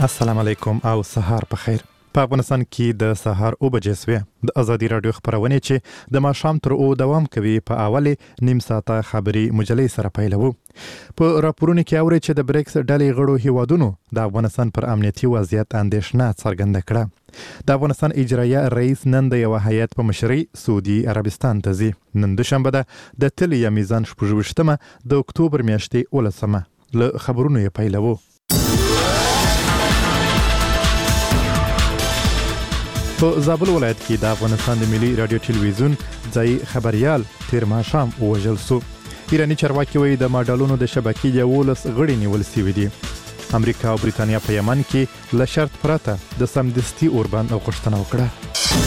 السلام علیکم او سهار په خیر. په افغانستان کې د سهار 9 بجې سوې د ازادي رادیو خبرونه چې د ماښام تر 9 دوام کوي په اوله نیم ساعته خبري مجلې سره پیلوو. په راپورونو کې اوري چې د بریکس ډلې غړو هیوادونو د افغانستان پر امنیتي وضعیت اندېښنه څرګنده کړه. د افغانستان اجرایه رئیس نن د یو هیئت په مشرۍ سعودي عربستان ته ځي. نن دوشنبه ده د تل یا میزان 28 د اکتوبر میاشتې 19 له خبرونو یې پیلوو. په زابل ولایت کې د افغانستان د ملي رادیو ټلویزیون ځای خبريال تیر ماښام ووژل شو. ایراني چارواکي وایي د ماډلونو د شبکې 11 غړي نیول شوي دي. امریکا او بریتانیا په یمن کې له شرط پرته د سمدستي اوربند غوښتنه وکړه.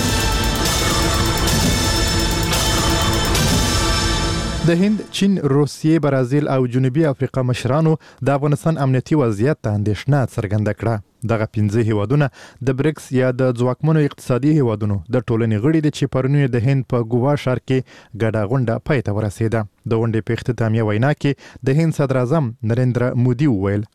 د هند، چین، روسیې، برازیل او جنوبي افریقا مشرانو د افغانستان امنیتي وضعیت ته اندېښنه څرګنده کړه. دغه 15 هیوادونه د بریکس یا د ځواکمنو اقتصادي هیوادونو د ټولنې غړي دي چې پرون د هند په ګوا ښار کې ګډه غونډه پای ته ورسېده. د غونډې په اختتامیه وینا کې د هند صدر اعظم نریندرا مودي وویل: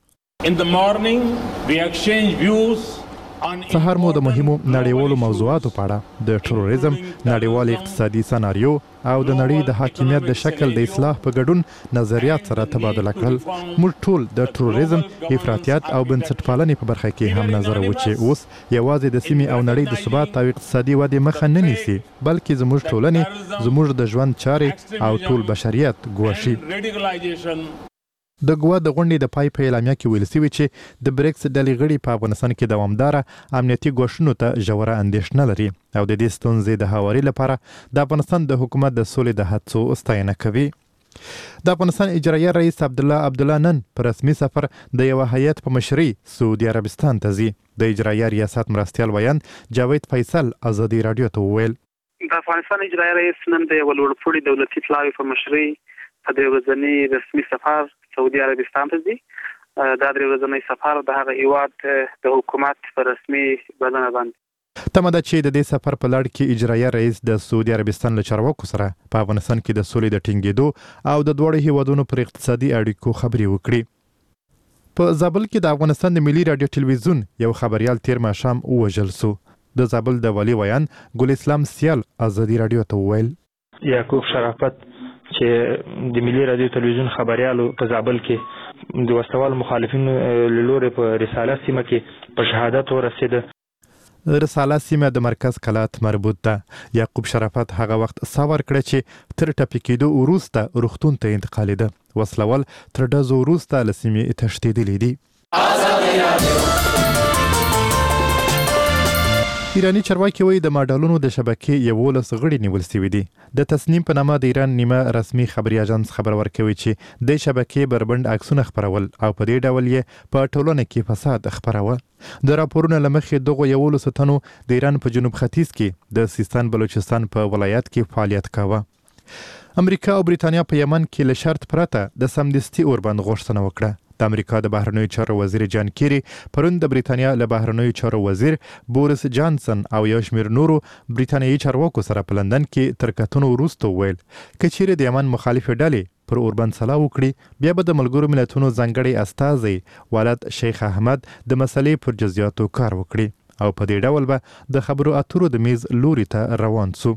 سهار مو د مهمو نړیوالو موضوعاتو په اړه د تروریزم، نړیوال اقتصادي سناریو او د نړۍ د حاکمیت د شکل د اصلاح په ګډون نظریات سره تبادله کړل. موږ ټول د تروریزم، افراطیت او بنسټپالنې په برخه کې هم نظر و چې اوس یوازې د سیمې او نړۍ د ثبات او اقتصادي ودې مخه نه نیسي، بلکې زموږ ټولنې، زموږ د ژوند چارې او ټول بشریت ګواښي. د ګوا د غونډې د پای په اعلامیه کې ویل شوي چې د بریکس ډلې غړي په افغانستان کې دوامداره امنیتي ګواښونو ته ژوره اندېښنه لري او د دې ستونزې د هواري لپاره د افغانستان د حکومت د سولې د هڅو ستاینه کوي. د افغانستان اجرایه رئیس عبدالله نن په رسمي سفر د یو هیئت په مشرۍ سعودي عربستان ته ځي. د اجرایه ریاست مرستیال ویان جاوید فیصل ازادي رادیو ته وویل: د افغانستان اجرایه رئیس نن د ولورپوړي دولتي پلاوي په مشرۍ په د ورځني رسمي سفر سعودي عربستان ته ځي. دا د ورځنی سفر د هغه هیواد د حکومت په رسمي بلنه باندې تمه ده چې د دې سفر په لړ کې اجرایه رئیس د سعودي عربستان له چارواکو سره په افغانستان کې د سولې د ټینګېدو او د دواړو هیوادونو پر اقتصادي اړیکو خبرې وکړي. په زابل کې د افغانستان د ملي رادیو ټلویزیون یو خبريال تیر ماښام ووژل شو. د زابل د والي ویان ګل اسلام سیال ازادي رادیو ته وویل: یعقوب شرافت چې د ملي رادیو ټلویزیون خبريالو په زابل کې د وسوال مخالفینو له لوري په رساله سیمه کې په شهادت ورسېده. رساله سیمه د مرکز کلات مربوط ده. یعقوب شرافت هغه وخت ساور کړه چې تر ټپي کېدو وروسته روغتون ته انتقالېده. وسلوال تر ډزو وروسته له سیمې تښتېدلی دي. ایرانی چارواکي وایي د ماډلونو د شبکې 11 غړي نیول شوي دي. د تصنیم په نامه د ایران نیمه رسمي خبري اژانس خبر ورکوي چې د شبکې بربند عکسونه خپرول او په دې ډول یې په ټولنه کې فساد خپراوه. د راپورونو له مخې دغه 11 تنو د ایران په جنوب ختیځ کې د سیستان بلوچستان په ولایت کې فعالیت کاوه. امریکا او بریتانیا په یمن کې له شرط پرته د سمدستي اوربند غوښتنه وکړه. د امریکا د بهرنیو چارو وزیر جان کیری پرون د بریتانیا له بهرنیو چارو وزیر بوریس جانسن او یو شمېر نورو بریتانیایي چارواکو سره په لندن کې تر کتنو وروسته وویل که چیرې د یمن مخالفې ډلې پر اوربند سلا وکړي بیا به د ملګرو ملتونو ځانګړی استازی ولد شیخ احمد د مسلې پر جزئیاتو کار وکړي او په دې ډول به د خبرو اترو د میز لوري ته روان سو.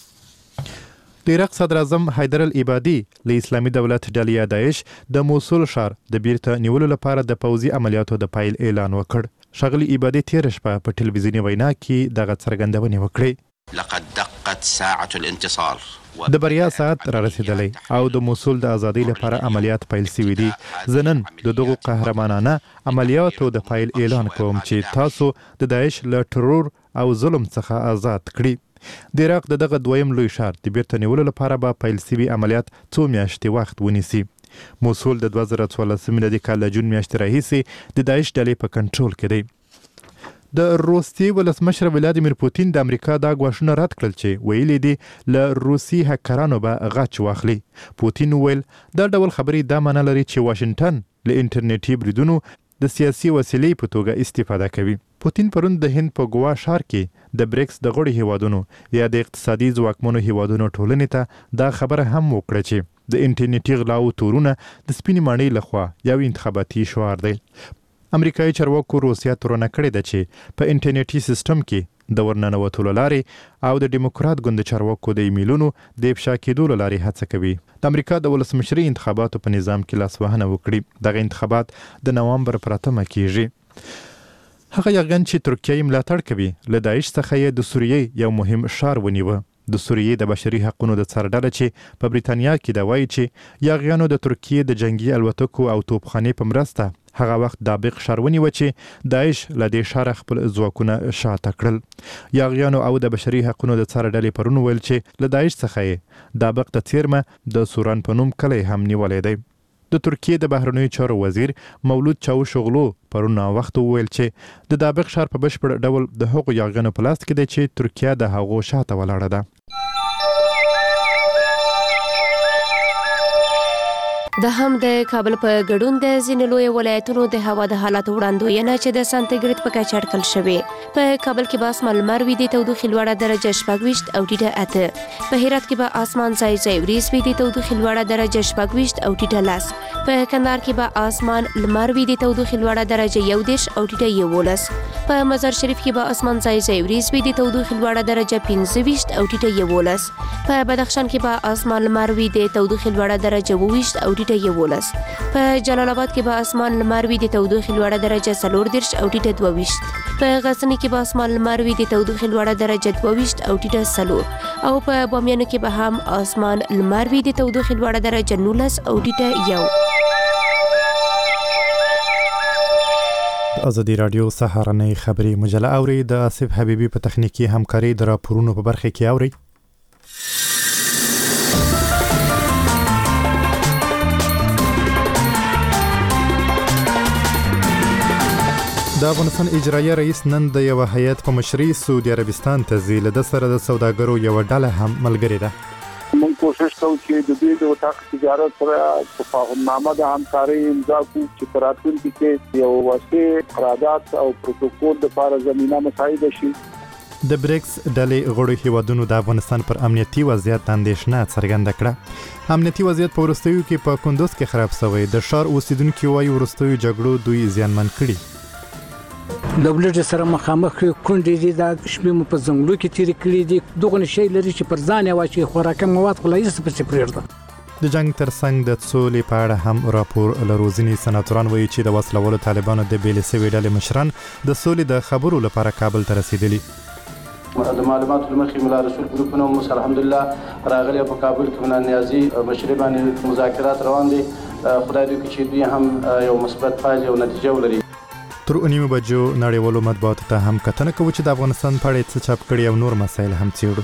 د عراق صدر اعظم حیدر العبادي له اسلامي دولت ډلې داعش د موصل ښار د بیرته نیولو لپاره د پوځي عملیاتو د پیل اعلان وکړ. ښاغلي عبادي تېره شپه په ټلویزیوني وینا کې دغه څرګندونې وکړې. لقد دقت ساعة الانتصار د بریا ساعت را رسیدلی او د موصل د ازادۍ لپاره عملیات پیل شوي دي. زه نن د دغو قهرمانانه عملیاتو د پیل اعلان کوم چې تاسو د داعش له ترور او ظلم څخه آزاد کړي. د عراق دغه دویم لوی ښار د بیرته نیولو لپاره به پیل شوي عملیات څو میاشتې وخت ونیسي. موصل د 2014 میلادي کال له جون میاشتې راهیسې د داعش ډلې په کنټرول کې دی. د روسیې ولسمشر ولادیمیر پوتین د امریکا دا ګواښونه رد کړل چې ویلي دي له روسي هکرانو به غچ واخلي. پوتین وویل دا ډول خبرې دا معنی لري چې واشنګټن له انټرنیټي بریدونو د سیاسي وسیلې په توګه استفاده کوي. پوتین پرون د هند په ګوا ښار کې د بریکس د غړو هیوادونو یا د اقتصادي ځواکمنو هیوادونو ټولنې ته دا خبره هم وکړه چې د انټرنیټي غلاو تورونه د سپینې ماڼۍ لخوا یو انتخاباتي شعار دی. امریکایي چارواکو روسیا تورنه کړې ده چې په انټرنیټي سیستم کې د ورننوتلو لارې او د ډیموکرات ګوند چارواکو د ایمیلونو د افشا کېدو لارې هڅه کوي. د امریکا د ولسمشري انتخاباتو په نظام کې لاسوهنه وکړي. دغه انتخابات د نوامبر پر 8 کېږي. هغه یغن چې ترکیه یې ملاتړ کوي له داعش څخه یې د سوریې یو مهم ښار ونیوه. د سوریې د بشري حقوقو د څارډله چې په بریتانیا کې دا وایي چې یاغیانو د ترکیې د جنگي الوتکو او توپخانې په مرسته هغه وخت دابق ښار ونیوه چې داعش له دې ښاره خپل ځواکونه شاته کړل. یاغیانو او د بشري حقوقو د څارډلې پرون ویل چې له داعش څخه یې دابق د څیرمه د سوران په نوم کلی هم نیولی دی. د ترکیې د بهرنیو چارو وزیر مولود چاوشوغلو پرون وخت وویل چې د دابق ښار په بشپړ ډول د هغو یاغیانو په لاس کې دی چې ترکیه د هغو شاته ولاړه ده. د هم د کابل په ګډون د ځینې لوی ولایتونو د هوا د حالاتو وړاندوینه چې د سانتیګریډ په کچه اټکل شوې. په کابل کې به اسمان لمر وي، د تودوخې لوړه درجه 26 او ټیټه 8. په هرات کې به اسمان ځای ځای وریځ وي، د تودوخې لوړه درجه 26 او ټیټه 10. په کندهار کې به اسمان لمر وي، د تودوخې لوړه درجه 11 او ټیټه 11. په مزار شریف کې به اسمان ځای ځای وریځ وي، د تودوخې لوړه درجه 25 او ټیټه 11. په بدخشان کې به اسمان لمر وي، د تودوخې لوړه درجه 20 او ټیټه 11. په جلال آباد کې به اسمان لمر وي، د تودوخې لوړه درجه 24 او ټیټه 22. په غزنی کې به اسمان لمر وي، د تودوخې لوړه درجه 22 او ټیټه 4. او په بامیان کې به هم اسمان لمر وي، د تودوخې لوړه درجه 19 او ټیټه 1. ازادي رادیو سهارنۍ خبری مجله اوري. د آصف حبیبي په تخنیکی همکاري د راپورونو په برخه کې اوري. د افغانستان اجرایي رئیس نن د یو هیئت په مشرۍ سعودي عربستان ته ځي. له سره د سوداګرو یو ډله هم ملګری ده. موږ کوشش کوو چې د دې د وطاق تجارت سره تفاهمنامه د همکارۍ امضا کړو چې په راتلونکي کې یو واسع قرارداد او پروتوکول لپاره زمینه مساعده شي. د بریکس ډلې غړو هیوادونو د افغانستان پر امنیتي وضعیت اندېښنه څرګنده کړه. امنیتي وضعیت په وروستیو کې په کندوز کې خراب شوی. د ښار اوسیدونکو وايي وروستیو جګړو دوی زیانمن کړي. دولت سره مخامخ کونډې دي، د شپې مو په ځنګلو کې تیر کړي دي. دغه شی لري چې پر ځان واچي خوراکي مواد خلایي څه پرېږده. د جنگ ترڅنګ د سولې په اړه هم راپور لرو. ځینې سناتوران وایي چې د وسلوالو طالبانو د بیلې سوي ډلې مشران د سولې د خبرو لپاره کابل ته رسیدلي. د معلوماتو لمخې ملا رسول ګروپونه هم الحمدلله راغلي په کابل کې منا نیازي مشري باندې مذاکرات روان دي. خدای دې وکړي چې دوی هم یو مثبت فایل او نتیجه ولري. تر 9 بجو نړیوالو مطبوعاتو ته هم کتنه کوي چې د افغانستان په اړه څه چاپ کړي او نور مسایل هم څېړو.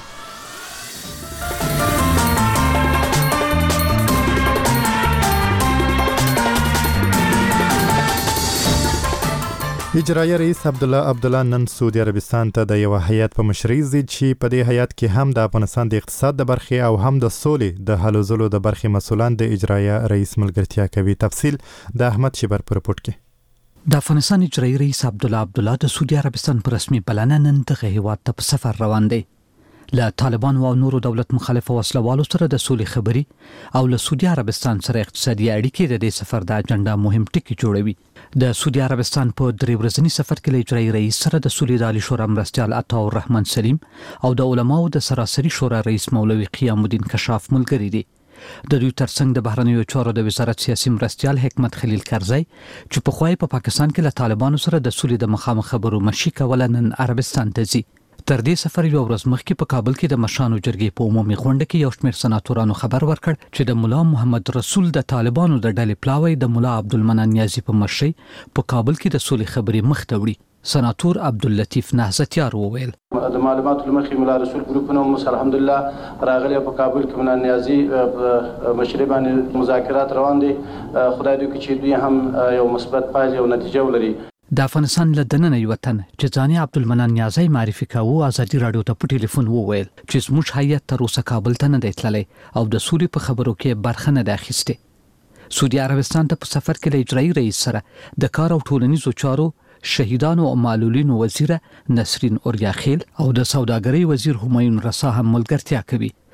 اجرایي رئیس عبدالله نن سعودي عربستان ته د یو هیئت په مشرۍ ځي چې په دې هیئت کې هم د افغانستان د اقتصاد د برخې او هم د سولې د هلو ځلو د برخې مسولان د اجرایي رئیس ملګرتیا کوي. تفصیل د احمد شیبر په رپورټ کې. د افغانستان اجرایي رئیس عبدالله د سعودي عربستان په رسمي بلنه نن دغه هیواد ته په سفر روان دی. له طالبان او نورو دولت مخالف وسلوالو سره د سولې خبري او له سعودي عربستان سره اقتصادي اړیکې د دې سفر د اجنډا مهم ټکي جوړوي. د سعودي عربستان په 3 ورځني سفر کې له اجرایي رئیس سره د سولې د عالی شورا مرستیال عطا الرحمن سلیم او د علماو د سراسري شورا رئیس مولوي قیام الدین کشاف ملګري دي. د دوی ترڅنګ د بهرنیو چارو د وزارت سیاسي مرستیال حکمت خلیل کرزی چې په خوای په پاکستان کې له طالبانو سره د سولې د مخامخ خبرو مشي کول نن عربستان ته ځي. تر دې سفر یو ورځ مخکې په کابل کې د مشانو جرګې په عمومي غونډه کې یو شمېر سناتورانو خبر ورکړ چې د مولا محمد رسول د طالبانو د ډلې پلاوی د مولا عبدالمنان نیازي په مشرۍ په کابل کې د سولې خبرې مخ ته وړي. سناتور عبداللطیف نهضتیار وویل د معلوماتو لمخې ملا رسول ګروپونه هم الحمدلله راغلي په کابل کې منا نیازي مشري باندې مذاکرات روان دي. خدای دې وکړي چې دوی هم یو مثبت فایل او نتیجه ولري. د افغانستان له دننه یو وطن چې ځاني عبدالمنان نیازی معرفي کاوه ازادي رادیو ته په ټلیفون وویل چې زموږ هیئت تر اوسه کابل ته نه دی تللی او د سولې په خبرو کې برخه نه ده اخیستې. سعودي عربستان ته په سفر کې له اجرایي رئیس سره د کار او ټولنیزو چارو شهیدانو او معلولینو وزیره نسرین اوریا خیل او د سوداګرۍ وزیر همایون رسا هم ملګرتیا کوي.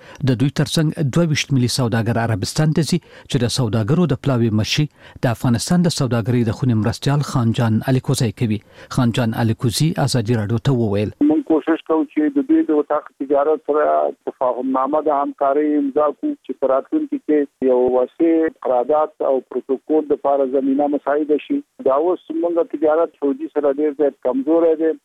د دوی ترڅنګ 22 ملي سوداګر عربستان ته ځي چې د سوداګرو د پلاوي مشي د افغانستان د سوداګرۍ د خونې مرستيال خانجان الیکوزی کوي. خانجان الیکوزی ازادي رادیو ته وویل موږ کوشش کوو چې د دوی د وطاق تجارت سره تفاهمنامه د همکارۍ امضا کوو چې په راتلونکي کې یو واسع قرارداد او پروتوکول د لپاره زمينه مساعده شي. دا اوس موږ تجارت سعودي سره ډېر زیات کمزور دی.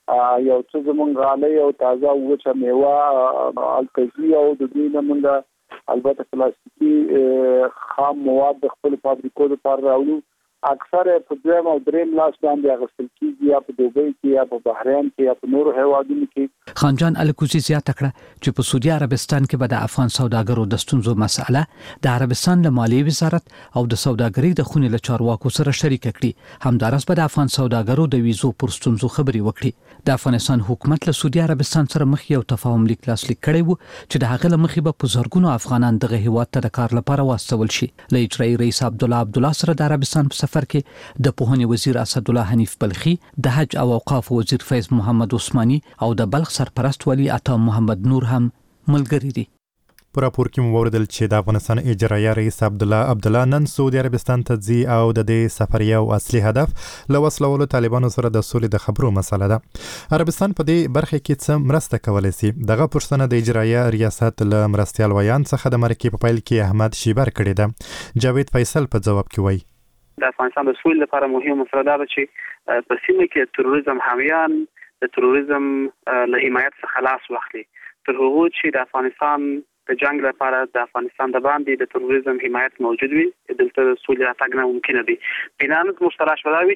یو څه زمونږ غالۍ او تازه وچه میوه الکزي او د دوی نه موږ البته پلاستیکي خام مواد د خپل فابریکو لپاره راوړو. اکثر په دویم او دریم لاس باندې اغوستل کیږي یا په دوبۍ کې یا په بحرین کې یا په نورو هیوادونو کې. خانجان الیکوزی زیاته کړه چې په سعودي عربستان کې به د افغان سوداګرو د ستونزو مسأله د عربستان له مالیې وزارت او د سوداګرۍ د خونې له چارواکو سره شریک کړي. همدارس به د افغان سوداګرو د ویزو پر ستونزو خبري وکړي. د افغانستان حکومت له سعودي عربستان سره مخ یو تفاهم لیک لاسلیک کړی وو چې د هغه لمخې به په زرګونو افغانان دغه هیواد ته د کار لپاره واستول شي. له اجرایي رئیس عبدالله سره د عربستان په سفر کې د پوهنې وزیر اسد الله حنیف بلخي، د حج او اوقاف وزیر فیض محمد عثماني او د بلخ سرپرست ولی عطا محمد نور هم ملګری دي. په راپور کې مو وردل چې د افغانستان اجرایي رئیس عبدالله نن سعودي عربستان ته ځي او د دې سفر یو اصلي هدف له وسلوالو طالبانو سره د سولې د خبرو مسله ده. عربستان په دې برخه کې څه مرسته کولای شي؟ دغه پوښتنه د اجرایي ریاست له مرستيال ویان څخه د مرکې په پیل کې احمد شیبر کړی ده. جاوید فیصل په جواب کې وایي د افغانستان د سولې لپاره مهمه مسله ده چې په سیمه کې تروریزم حامیان د تروریزم له حمایت څخه خلاص واخلي. تر هغه چې د افغانستان د جنگ لپاره د افغانستان د باندې د تروریزم حمایت موجود وي، دلته سولې راتګ ممکن دي. بنان مشترک شوی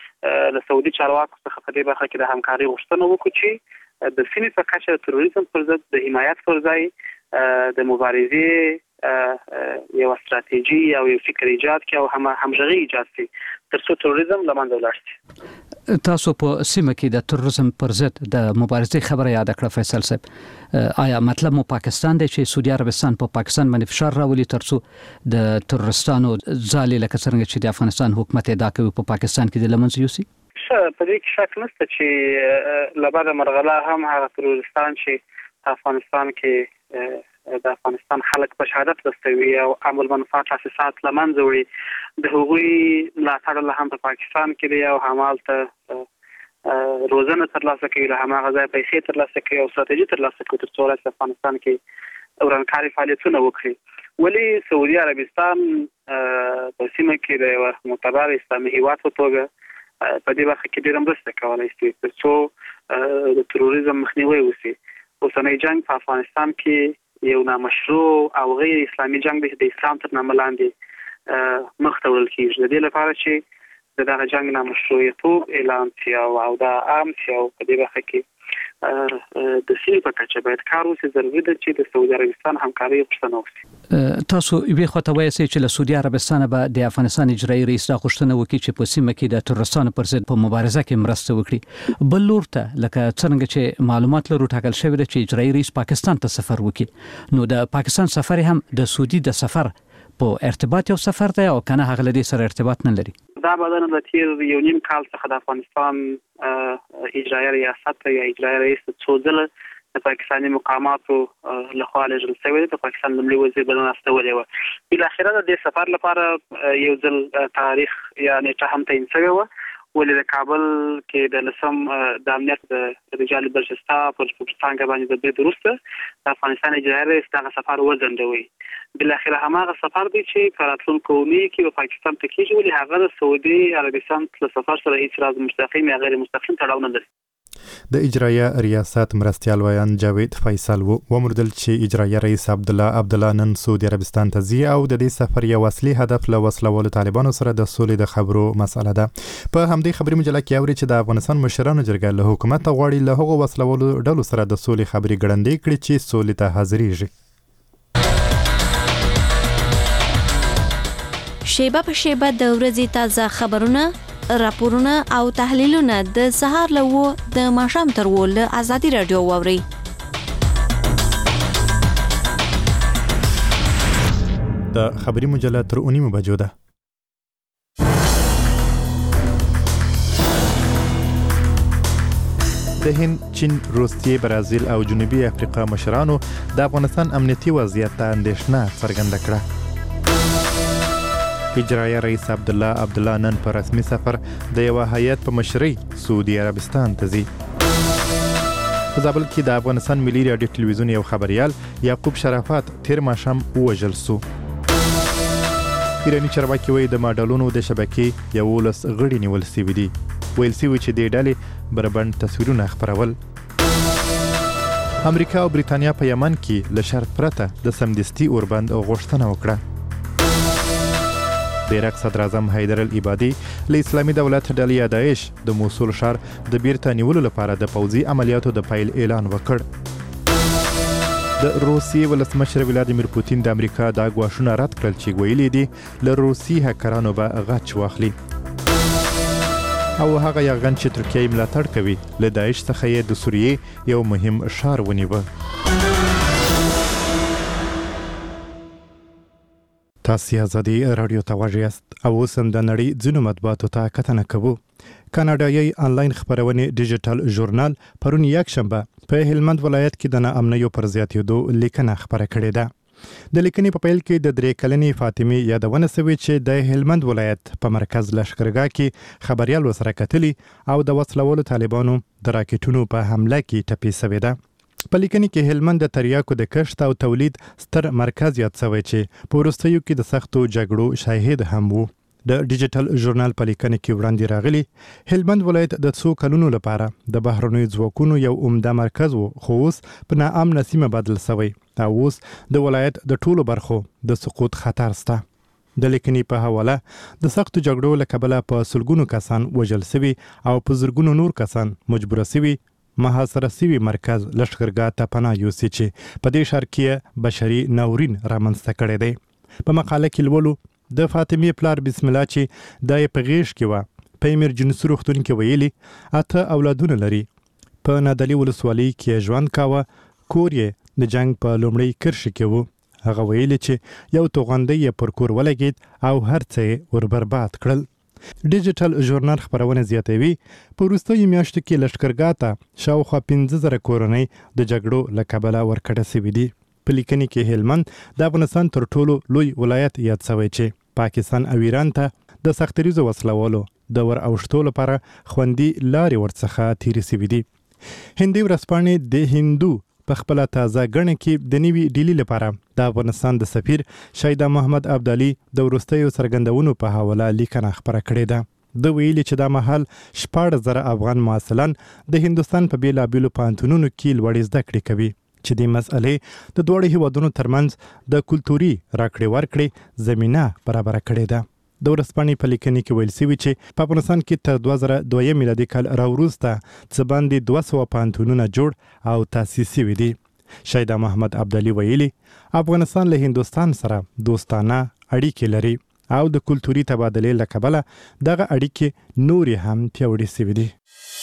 چې له سعودي چارواکو څخه په دې برخه کې د همکاري غوښتنه وکړي چې د سیمې په کچه د تروریزم پر ضد د حمایت پر ځای د مبارزې یو استراتیژي او یو فکر ایجاد کړي او همغږي ایجاد کړي ترڅو تروریزم له منځه ولاړ شي. تاسو په سیمه کې د تروریزم پر ضد د مبارزې خبره یاد کړه فیصل صاحب. آیا مطلب مو پاکستان دی چې سعودي عربستان په پاکستان باندې فشار راولي ترڅو د تروریستانو ځالې لکه څنګه چې د افغانستان حکومت ادعا کوي په پاکستان کې د لمنځه یوسي؟ په دې کې شک نشته چې لبعد مرغله هم هغه تروریستان چې په افغانستان کې د افغانستان خلک په شهادت رسوي او عمل منفعت تاسیسات لمنځه وړي د هغوی ملاتړ له هم په پاکستان کې دی او همالته روزنه ترلاسه کوي، له هماغه ځای پیسې ترلاسه کوي او استراتیژي ترلاسه کوي ترڅو په افغانستان کې ورانکاري فعالیتونه وکړي. ولی سعودي عربستان په سیمه کې د یو معتبر اسلامي هیواد په توګه په دې برخه کې ډېره مرسته کولی شي ترڅو د تروریزم مخنیوی وشي. اوسنی جنگ په افغانستان کې یو نامشروع او غیر اسلامي جنگ د اسلام تر نامه لاندې مخ ته وړل کیږي. د دې لپاره چې دغه جنگ نامشروعیت اعلان شي او دا عام شي او په دې برخه کې د سیمې په کچه باید کار وشي. ضروري ده چې د سعودي عربستان همکاري غوښتنه وشي. تاسو یوه خواته وایي چې له سعودي عربستان به د افغانستان اجرایي رئیس دا غوښتنه وکړي چې په سیمه کې د تروریستانو پر ضد په مبارزه کې مرسته وکړي. بل لور ته لکه څنګه چې معلومات لرو ټاکل شوی دی چې اجرایي رئیس پاکستان ته سفر وکړي، نو د پاکستان سفر هم د سعودي د سفر په ارتباط یو سفر دی او کنه هغه لدی سره ارتباط نه لري. دا بدن د تیر یو نیم کال څخه د افغانستان اجرایي ریاست یا اجرایي رئیس څو ځله د پاکستاني مقاماتو لخوا لېږل شوی دی. د پاکستان لومړي وزیر بلنه استولې وه. بالاخره د دې سفر لپاره یو ځل تاریخ یا نیټه هم تعیین شوې وه، ولې د کابل کې د لسم د امنیت د رجال برجسته پر څنګه باندې د برید وروسته د افغانستان اجرایي رئیس دغه سفر وځنډوي. بالاخره هماغه سفر دی چې په راتلونکو اونیو کې په پاکستان ته کېږي، ولې هغه د سعودي عربستان له سفر سره هیڅ راز مستقیم یا غیر مستقیم تړاو نه لري. د اجرایي ریاست مرستيال ویان جاوید فیصل ومردل چې اجرایي رئیس عبدالله نن سعودي عربستان ته ځي او د دې سفر یو اصلي هدف له وسلوالو طالبانو سره د سولې د خبرو مسأله ده. په همدې خبري مجله کې اوري چې د افغانستان مشرانو جرګه له حکومت غواړي له هغو وسلوالو ډلو سره د سولې خبري ګړندۍ کړي چې سولې ته حاضرېږي. شیبه په شیبه د ورځې تازه خبرونه، راپورونه او تحلیلونه د سهار له د ماښام تر له ازادي رادیو واوري. د خبري مجله تر 9 بجو ده. د هند، چین، روسیې، برازیل او جنوبي افریقا مشرانو د افغانستان امنیتي وضعیت ته اندېښنه څرګنده کړه. اجرایه رئیس عبدالله نن په رسمي سفر د یوه هیئت په مشرۍ سعودي عربستان ته ځي. په زابل کې د افغانستان ملي راډیو ټلویزیون یو خبریال یعقوب شرافت تیر ماښام ووژل سو. ایراني چارواکي وایي د ماډلونو د شبکې 11 غړي نیول سوي دي. ویل سوي چې دې ډلې بربنډ تصویرونه خپرول. امریکا او بریتانیا په یمن کې له شرط پرته د سمدستي اوربند غوښتنه وکړه. د عراق صدر اعظم حیدر العبادي له اسلامي دولت ډلې داعش د موصل ښار د بیرته نیولو لپاره د پوځي عملیاتو د پیل اعلان وکړ. د روسیې ولسمشر ولادیمیر پوتین د امریکا دا ګواښونه رد کړل چې ویلي دي له روسي هکرانو به غچ واخلي. او هغه یرغن چې ترکیه ملاتړ کوي له داعش څخه یې د سوریې یو مهم ښار ونیوه. تاسو ازادي رادیو ته غوږ یاست او اوس هم د نړۍ ځینو مطبوعاتو ته کتنه کوو. کاناډایي آنلاین خپرونې ډیجیټل ژورنال پرون یکشنبه په هلمند ولایت کې د ناامنیو پر زیاتېدو لیکنه خپره کړې ده. د لیکنې په پیل کې د 3 کلنې فاطمې یادونه شوې چې د هلمند ولایت په مرکز لښکرګاه کې خبريال وسره کتلي او د وسلوالو طالبانو د راکټونو په حمله کې ټپي شوې ده. په لیکنې کې هلمند د تریاکو د کښت او تولید ستر مرکز یاد شوی چې په وروستیو کې د سختو جګړو شاهد هم وو. د ډیجیټل ژورنال په لیکنه کې وړاندې راغلي هلمند ولایت د 2 کلونو لپاره د بهرنیو ځواکونو یو عمده مرکز وو، خو اوس په ناامنه سیمه بدل شوی او اوس د ولایت د ټولو برخو د سقوط خطر شته. د لیکنې په حواله د سختو جګړو له کبله په سلګونو کسان وژل شوي او په زرګونو نور کسان مجبوره شوي محاصره شوي مرکز لښکرګاه ته پناه یوسي چې په دې ښار کې بشري ناورین رامنځته کړی دی. په مقاله کې لولو د فاطمې پلار بسم الله چې د په غیږ کې و په ایمرجنسي روغتون کې ویلي 8 اولادونه لري. په نادلي ولسوالۍ کې ژوند کاوه. کور یې د جنگ په لومړۍ کرښه کې و. هغه ویلي چې یو توغندی یې پر کور ولګید او هر څه یې ور برباد کړل. ډیجیټل ژورنال خبرونه زیاتوي په وروستیو میاشتو کې لښکرګاه ته شاوخوا 15,000 کورنۍ د جګړو له کبله ورکړه شوي دي. په لیکنې کې هلمند د افغانستان تر ټولو لوی ولایت یاد شوی چې پاکستان او ایران ته د سختریزو وسلوالو د ور اوښتو لپاره خوندي لارې ورڅخه تیرې شوي دي. هندي ورځپاڼې د هندو په خپل تازه غړنه کې د نوي ډیلی لپاره د افغانستان د سفیر شایدا محمد عبدالي د ورستیو څرګندونو په حواله لیکنه خپره کړې ده. د ویلي چې دا مهال 14,000 افغان محصلان د هندستان په بیلابیلو پوهنتونونو کې لوړې زده کړې کوي چې د مسئلې د دوړو هیوادونو ترمنځ د کلتوري راکړې ورکړې زمينه برابر کړې ده. د ورځپاڼې په لیکنې کې ویل شوي چې په افغانستان کې تر 2002 میلادي کال راوروسته څه باندې 200 پوهنتونونه جوړ او تاسیس شوي دي. شایدا محمد عبدالي ویلي افغانستان له هندستان سره دوستانه اړیکې لري او د کلتوري تبادلې له کبله دغه اړیکې نورې هم پیاوړې شوي دي.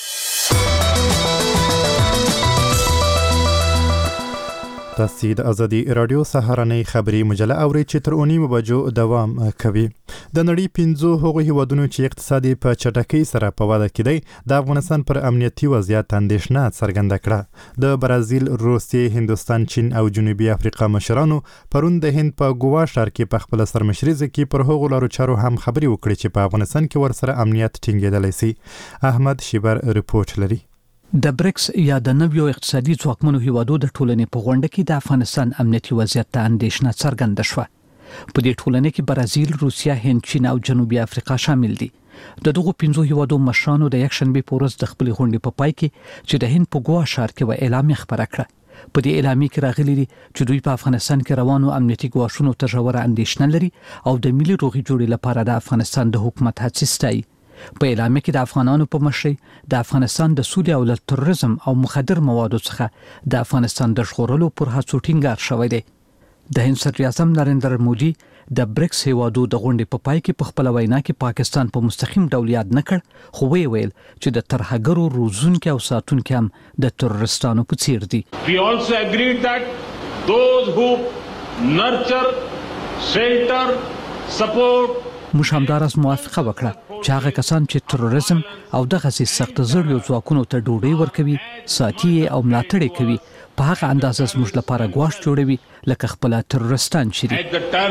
تاسو د ازادي رادیو سهارنۍ خبري مجله اوري چې تر 9 بجو دوام کوي. د نړۍ 15 هغو هیوادونو چې اقتصادي په چټکۍ سره په وده کې دی د افغانستان پر امنیتي وضعیت اندېښنه څرګنده کړه. د برازیل، روسیې، هندستان، چین او جنوبي افریقا مشرانو پرون د هند په ګوا ښار کې په خپل سرمشرۍ کې پر هغو لارو چارو هم خبري وکړي چې په افغانستان کې ورسره امنیت ټینګېدلی شي. احمد شیبر رپورټ لري. د بریکس یا د نویو اقتصادي ځواکمنو هیوادو د ټولنې په غونډه کې د افغانستان امنیتي وضعیت ته اندېښنه څرګنده شوه. په دې ټولنه کې برازیل، روسیه، هند، چین او جنوبي افریقا شامل دي. د دغو 15 هیوادو مشرانو د یکشنبه په ورځ د خپل غونډې په پای کې چې د هند په ګوا ښار کې و اعلامیه خبره کړه. په دې اعلامیه کې راغلي دي چې دوی په افغانستان کې روانو امنیتي ګواښونو ته ژوره اندېښنه لري او د ملي روغې جوړې لپاره د افغانستان د حکومت هڅې ستایي. په اعلامیه کې د افغانانو په مشرۍ د افغانستان د سولې او تروریزم او مخدر موادو څخه د افغانستان د ژغورلو پر هڅو ټینګار شوی دی. د هند صدر اعظم نریندر مودي د بریکس هیوادو د غونډې په پای کې په خپل وینا کې پاکستان په مستقیم ډول یاد نه کړ، خو ویل چې د ترهګرو روزونکو او ساتونکو هم د تروریستانو په څیر دي. We also agreed that those who nurture, shelter, support موږ همدارس موافقه وکړه چې هغه کسان چې تروریزم او دغسې سخت زړیو ځواکونو ته ډوډۍ ورکوي، ساتي او ملاتړ کوي، په هغه اندازه زموږ لپاره ګواښ جوړوي لکه خپل تروریستان چې دي.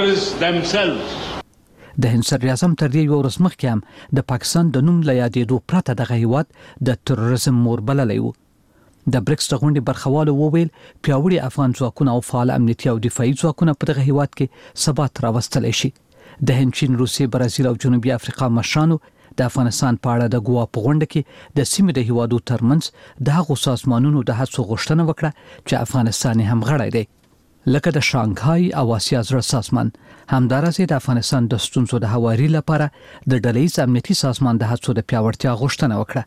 د هند صدر اعظم تر دې یو ورځ مخکې هم د پاکستان د نوم له یادېدو پرته دغه هیواد د تروریزم مور بللی و. د بریکس د غونډې برخوالو وویل پیاوړي افغان ځواکونه او فعال امنیتي او دفاعي ځواکونه په دغه هیواد کې ثبات راوستلی شي. د هند، چین، روسیې، برازیل او جنوبي افریقا مشرانو د افغانستان په اړه د ګوا په غونډه کې د سیمې د هیوادو ترمنځ د هغو سازمانونو د هڅو غوښتنه وکړه چې افغانستان هم غړی دی، لکه د شانګهای او آسیا زړه سازمان. همدارسې د افغانستان د ستونزو د هواري لپاره د ډلهییز امنیتي سازمان د هڅو د پیاوړتیا غوښتنه وکړه.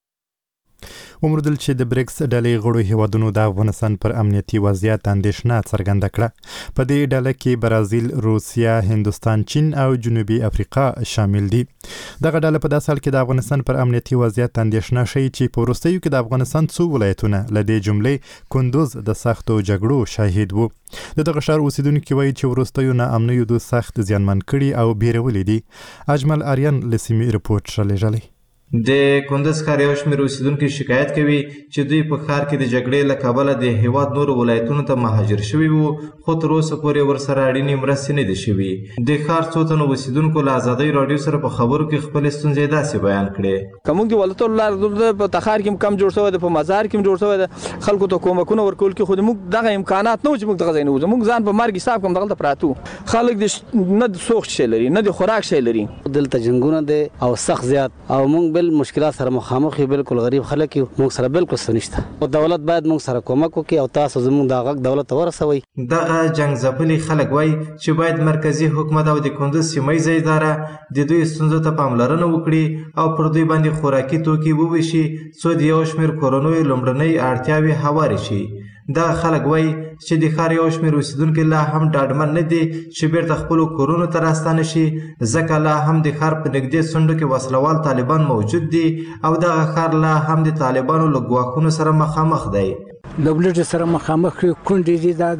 ومردل چې د بریکس ډلې غړو هیوادونو د افغانستان پر امنیتي وضعیت اندېښنه څرګنده کړه. په دې ډله کې برازیل، روسیا، هندوستان، چین او جنوبي افریقا شامل دي. دغه ډله په داسې حال کې د افغانستان پر امنیتي وضعیت اندېښنه ښیي چې په وروستیو کې د افغانستان څو ولایتونه له دې جملې کندوز د سختو جګړو شاهد وو. د دغه ښار اوسیدونکي وایي چې وروستیو ناامنیو دوی سخت زیانمن کړي او بیرولي دي. اجمل آریان له سیمې رپورټ رالیږلی. د کندز ښار یو شمېر اوسیدونکي شکایت کوي چې دوی په ښار کې د جګړې له کبله د هیواد نورو ولایتونو ته مهاجر شوي وو، خو تر اوسه پورې ورسره اړینې مرستې نه دي شوي. د ښار څو تنو اوسیدونکو له ازادۍ راډیو سره په خبرو کې خپلې ستونزې داسې بیان کړې. که موږ د ولایتونو لاره په تخار کې کم جوړ شوی دی، په مزار کې جوړ شوی دی، خلکو ته کومکونه ورکول کې خو موږ دغه امکانات نه و چې موږ دغه ځای نه وځو. موږ ځان په مرګ حساب کوم دغلته پراته خلک نه د سوخت شی لري، نه د خوراک شی لري. دلته جنګونه دی او سخت زیات او موږ بل مشکلات سره مخامخ یو، بالکل غریب خلک یو، موږ سره بالکل څه نشته. او دولت باید موږ سره کومک وکړي او تاسو زموږ د غږ دولت ته ورسوئ. دغه جنګ ځپلي خلک وایي چې باید مرکزي حکومت او د کندز سیمه ییزه اداره د دوی ستونزو ته پاملرنه وکړي او پر دوی باندې خوراکي توکي وویشي څو د یو شمېر کورنیو لومړنۍ اړتیاوې هوارې شي. دا خلک وایي چې د ښار یو شمېر اوسیدونکي لا هم ډاډمن نه دي چې بیرته خپلو کورونو ته راستانه شي، ځکه لا هم د ښار په نږدې څنډو کې وسلوال طالبان موجود دي او دغه ښار لا هم د طالبانو له ګواښونو سره مخامخ دی. دبلجې سره مخامخ کونډې دي. دا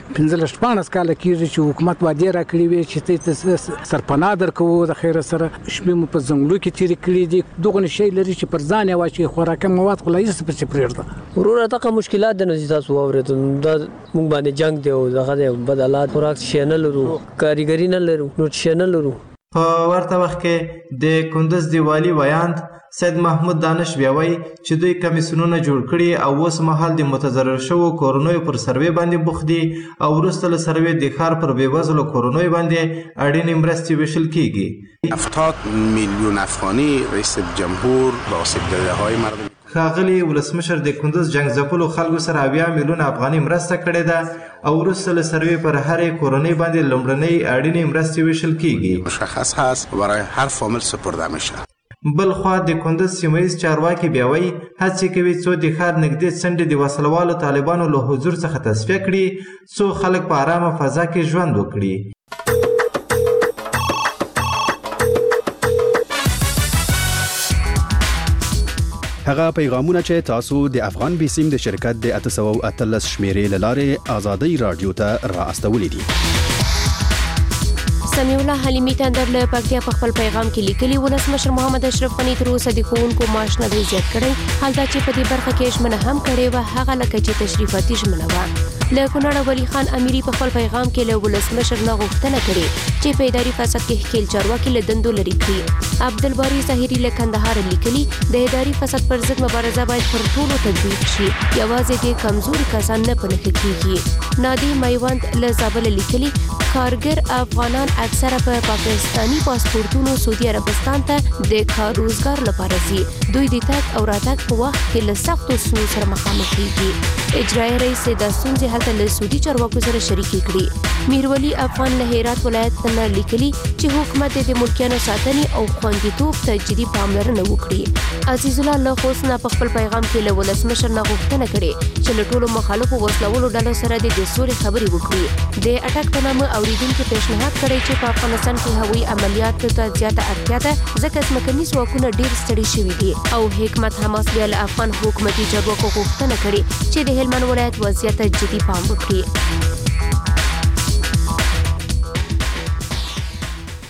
15-14 کاله کېږي چې حکومت وعدې راکړې وې چې ته سرپناه درکوو، د خیره سره شپې مو په ځنګلو کې تېرې کړي دي. دغه شی لري چې پر ځان یې واچوي، خوراکي مواد خو لا هېڅ پسې پرېږده. وروره دغه مشکلات د نو چې تاسو واورېدل دا موږ باندې جنګ دی او دغه دی بد حالات، خوراک شی نه لرو، کاریګري نه لرو، نور شی نه لرو. په ورته وخت کې د کندز د والي ویاند سید محمود دانش بیا وایي چې دوی کمیسیونونه جوړ کړي او اوس مهال د متضرر شوو کورنیو پر سروې باندې بوخت دي او وروسته له سروې د ښار پر بېوزلو کورنیو باندې اړینې مرستې ویشل کیږي. 70 میلیون افغانی رئیس جمهور با آسیب‌دیده‌های مردم ښاغلي ولسمشر د کندز جنګ ځپلو خلکو سره 80 میلیون افغاني مرسته کړې ده او وروسته له سروې پر هرې کورنۍ باندې لومړنۍ اړینې مرستې ویشل کیږي. مشخص هست برای هر فامیل سپرده میشه. بل خوا د کندز سیمه ییز چارواکي بیا وایي هڅې کوي څو د ښار نږدې څنډې د وسلوالو طالبانو له حضور څخه تصفیه کړي څو خلک په ارامه فضا کې ژوند وکړي. هغه پیغامونه چې تاسو د افغان بیسیم د شرکت د 813 شمیرې لاره آزادۍ رادیو ته را استولې دي. سمیع الله حلیمی تندر له پکتیا په خپل پیغام کې لیکلي ولسمشر محمد اشرف غنی تر اوسه د ښوونکو معاش نه دی زیات کړی، حالدا چې په دې برخه کې ژمنه هم کړې وه هغه لکه چې تشریفاتي ژمنه وه. له کونړ ولی خان امیری په خپل پیغام کې له ولسمشر نه غوښتنه کړې چې په اداري فساد کې ښکیل چارواکي له دندو لرې کړي. عبدالباري ظاهري له کندهار لیکلي د اداري فساد پر ضد مبارزه باید پر ټولو تطبیق شي، یوازې د کمزوري کسان نه په نښه کېږي. نادي میوند له زابل لیکلي کارګر افغانان اکثره په پاکستاني پاسپورتونو سعودي عربستان ته د کار روزګار لپاره ځي، دوی د تګ او راتګ په وخت کې له سختو ستونزو سره مخامخ کېږي. اجرایي رئیس دا ستونزې هلته له سعودي چارواکو سره شریکې کړي. میرولی افغان له هرات ولایت نه لیکلي چې حکومت د ملکیانو ساتنې او خوندیتوب ته جدي پاملرنه وکړي. عزیز الله له خوست نه په خپل پیغام کې له ولسمشر نه غوښتنه کړې چې له ټولو مخالفو وسلوالو ډلو سره د سولې خبرې وکړي. د اټک په نامه اوریدونکو پیشنهاد کړی چې په افغانستان کې هوایي عملیاتو ته زیاته اړتیا ده ځکه ځمکني ځواکونه ډېر ستړي شوي دي. او حکمت حماس بیا له افغان حکومتي چارواکو غوښتنه کړې چې د هلمند ولایت وضعیت ته جدي پام وکړي.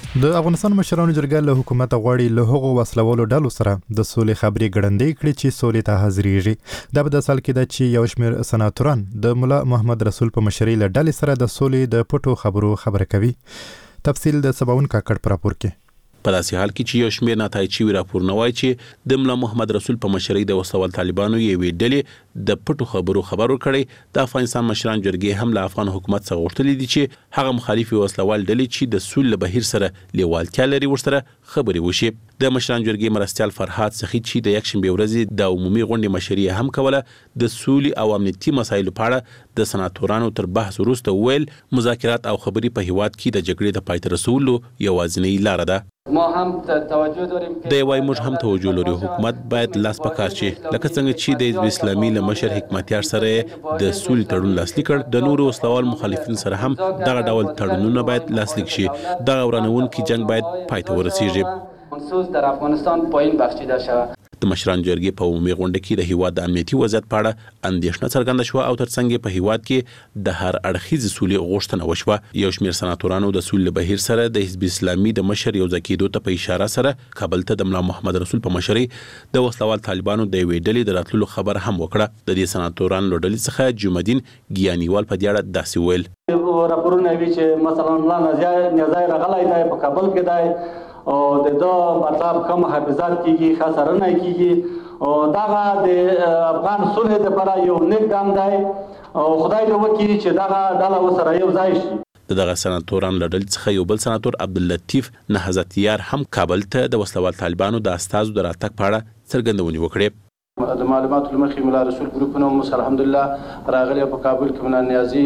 د افغانستان مشرانو جرګه له حکومت غواړي له هغو وسلوالو ډلو سره د سولې خبرې ګړندۍ کړي چې سولې ته حاضرېږي. دا په داسې حال کې ده چې یو شمېر سناتوران د ملا محمد رسول په مشرۍ له ډلې سره د سولې د پټو خبرو خبره کوي. تفصیل د سباون کاکړ په راپور کې. په داسې حال کې چې یو شمېر نتایج شوي راپورونه وایي چې د ملا محمد رسول په مشرۍ د وسوال طالبانو یوې ډلې د پټو خبرو خبر ورکړی. د افغانستان مشران جرګې هم له افغان حکومت څخه غوښتلي دي چې هغه مخالفي وسلوال ډلې چې د سولې له بهیر سره لیوالتیا لري ورسره خبرې وشي. د مشران جرګې مرستیال فرهاد سخي چې د یکشنبې ورځې د عمومي غونډې مشري هم کوله د سولې او امنیتي مسایلو په اړه د سناتورانو تر بحث وروسته ویل مذاکرات او خبرې په هیواد کې د جګړې د پای ته رسولو یوازینۍ لاره ده. ما هم توجه داریم د وای موږ هم توجه لرو حکومت باید لاس پکار شي لکه څنګه چې د حزب اسلامي له مشر حکمتیار سره د سولې تړون لاسلیک کړ. د نورو وسلوال مخالفین سره هم دغه ډول تړونونه باید لاسلیک شي. دغه ورانوونکي جنگ باید پای ته ورسیږي. منسوس در افغانستان پایین بخشیده شود. د مشران جرګې په عمومي غونډه کې د هیواد د امنیتي وضعیت په اړه اندېښنه څرګنده شوه او ترڅنګ په هیواد کې د هر اړخیزې سولې غوښتنه وشوه. یو شمېر سناتورانو د سولې بهیر سره د حزب اسلامي د مشر یو ځای کېدو ته په اشاره سره کابل ته د ملا محمد رسول په مشرۍ د وسلوال طالبانو د یوې ډلې د راتللو خبر هم وکړه. د دې سناتورانو له ډلې څخه جمعدین ګیانیوال په دې اړه داسې ویل. راپورونه وی چې مثلا الله نزای راغلی دی په کابل کې دی او د مطلب کوم حفاظت کیږي خسرنه کیږي او دغه د افغان صلح لپاره یو نیک ګام دی او خدای دې وکړي چې دغه ډله وسره یو ځای شي. دغه سناتوران له ډلې څخه یو بل سناتور عبداللطیف نهضتیار هم کابل ته د وسلوال طالبانو د استازو د راتګ په اړه څرګندونې وکړې. د معلوماتو لمخې ملا رسول ګروپونه هم الحمدلله راغلي په کابل کې ملا نیازي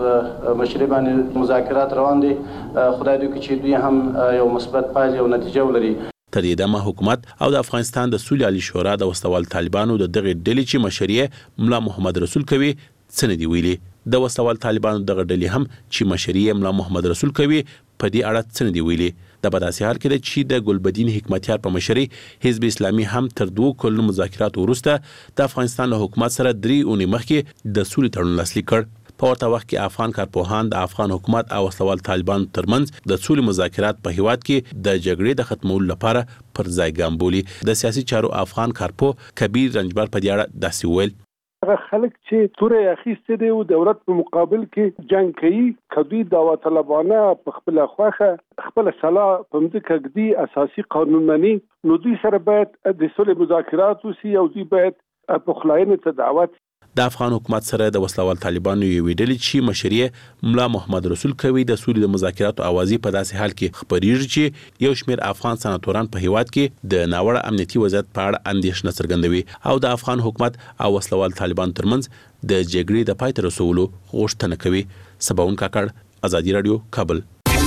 مشري باندې مذاکرات روان دي. خدای دې وکړي چې دوی هم یو مثبت پایله او نتیجه ولري. تر دې دمه حکومت او د افغانستان د سولې عالی شورا د وسلوال طالبانو د دغه ډلې چې مشري ملا محمد رسول کوي څه نه دی ویلي. د وسلوال طالبانو دغه ډلې هم چې مشري ملا محمد رسول کوي په دې اړه څه نه دی ویلي. د بداسي حال کې چې د ګلبدین حکمتیار په مشرۍ حزب اسلامي هم تر 2 کلونو مذاکرات وروسته د افغانستان له حکومت سره 3 اونۍ مخکې د سولې تړون لاسلیک کړ. په ورته وخت کې افغان کارپوهان د افغان حکومت او وسلوال طالبانو ترمنځ د سولې مذاکرات په هیواد کې د جګړې د ختمولو لپاره پر ځای ګام بولي. د سیاسي چارو افغان کارپوه کبیر رنجبر په دې اړه داسې ویل. هغه خلک چې تورې اخیستې دي او دولت په مقابل کې جنگ کوي کدوی داوطلبانه په خپل خوخه خپل صلاح په مځکه کې اساسي قانون مني نو دوی سره باید د سولې مذاکرات وشي او دوی باید په خلاینه ته دعوت. د افغان حکومت سره د وسلوال طالبانو یوې ډلې چې مشري ملا محمد رسول کوي د سولې د مذاکراتو اوازې په داسې حال کې خبرېږي چې یو شمېر افغان سناتوران په هیواد کې د ناوړه امنیتي وضعیت په اړه اندېښنه څرګندوي او د افغان حکومت او وسلوال طالبانو ترمنځ د جګړې د پای ته رسولو غوښتنه کوي. سباون کاکړ، ازادي رادیو، کابل.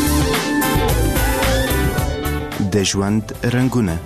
د ژوند رنګونه.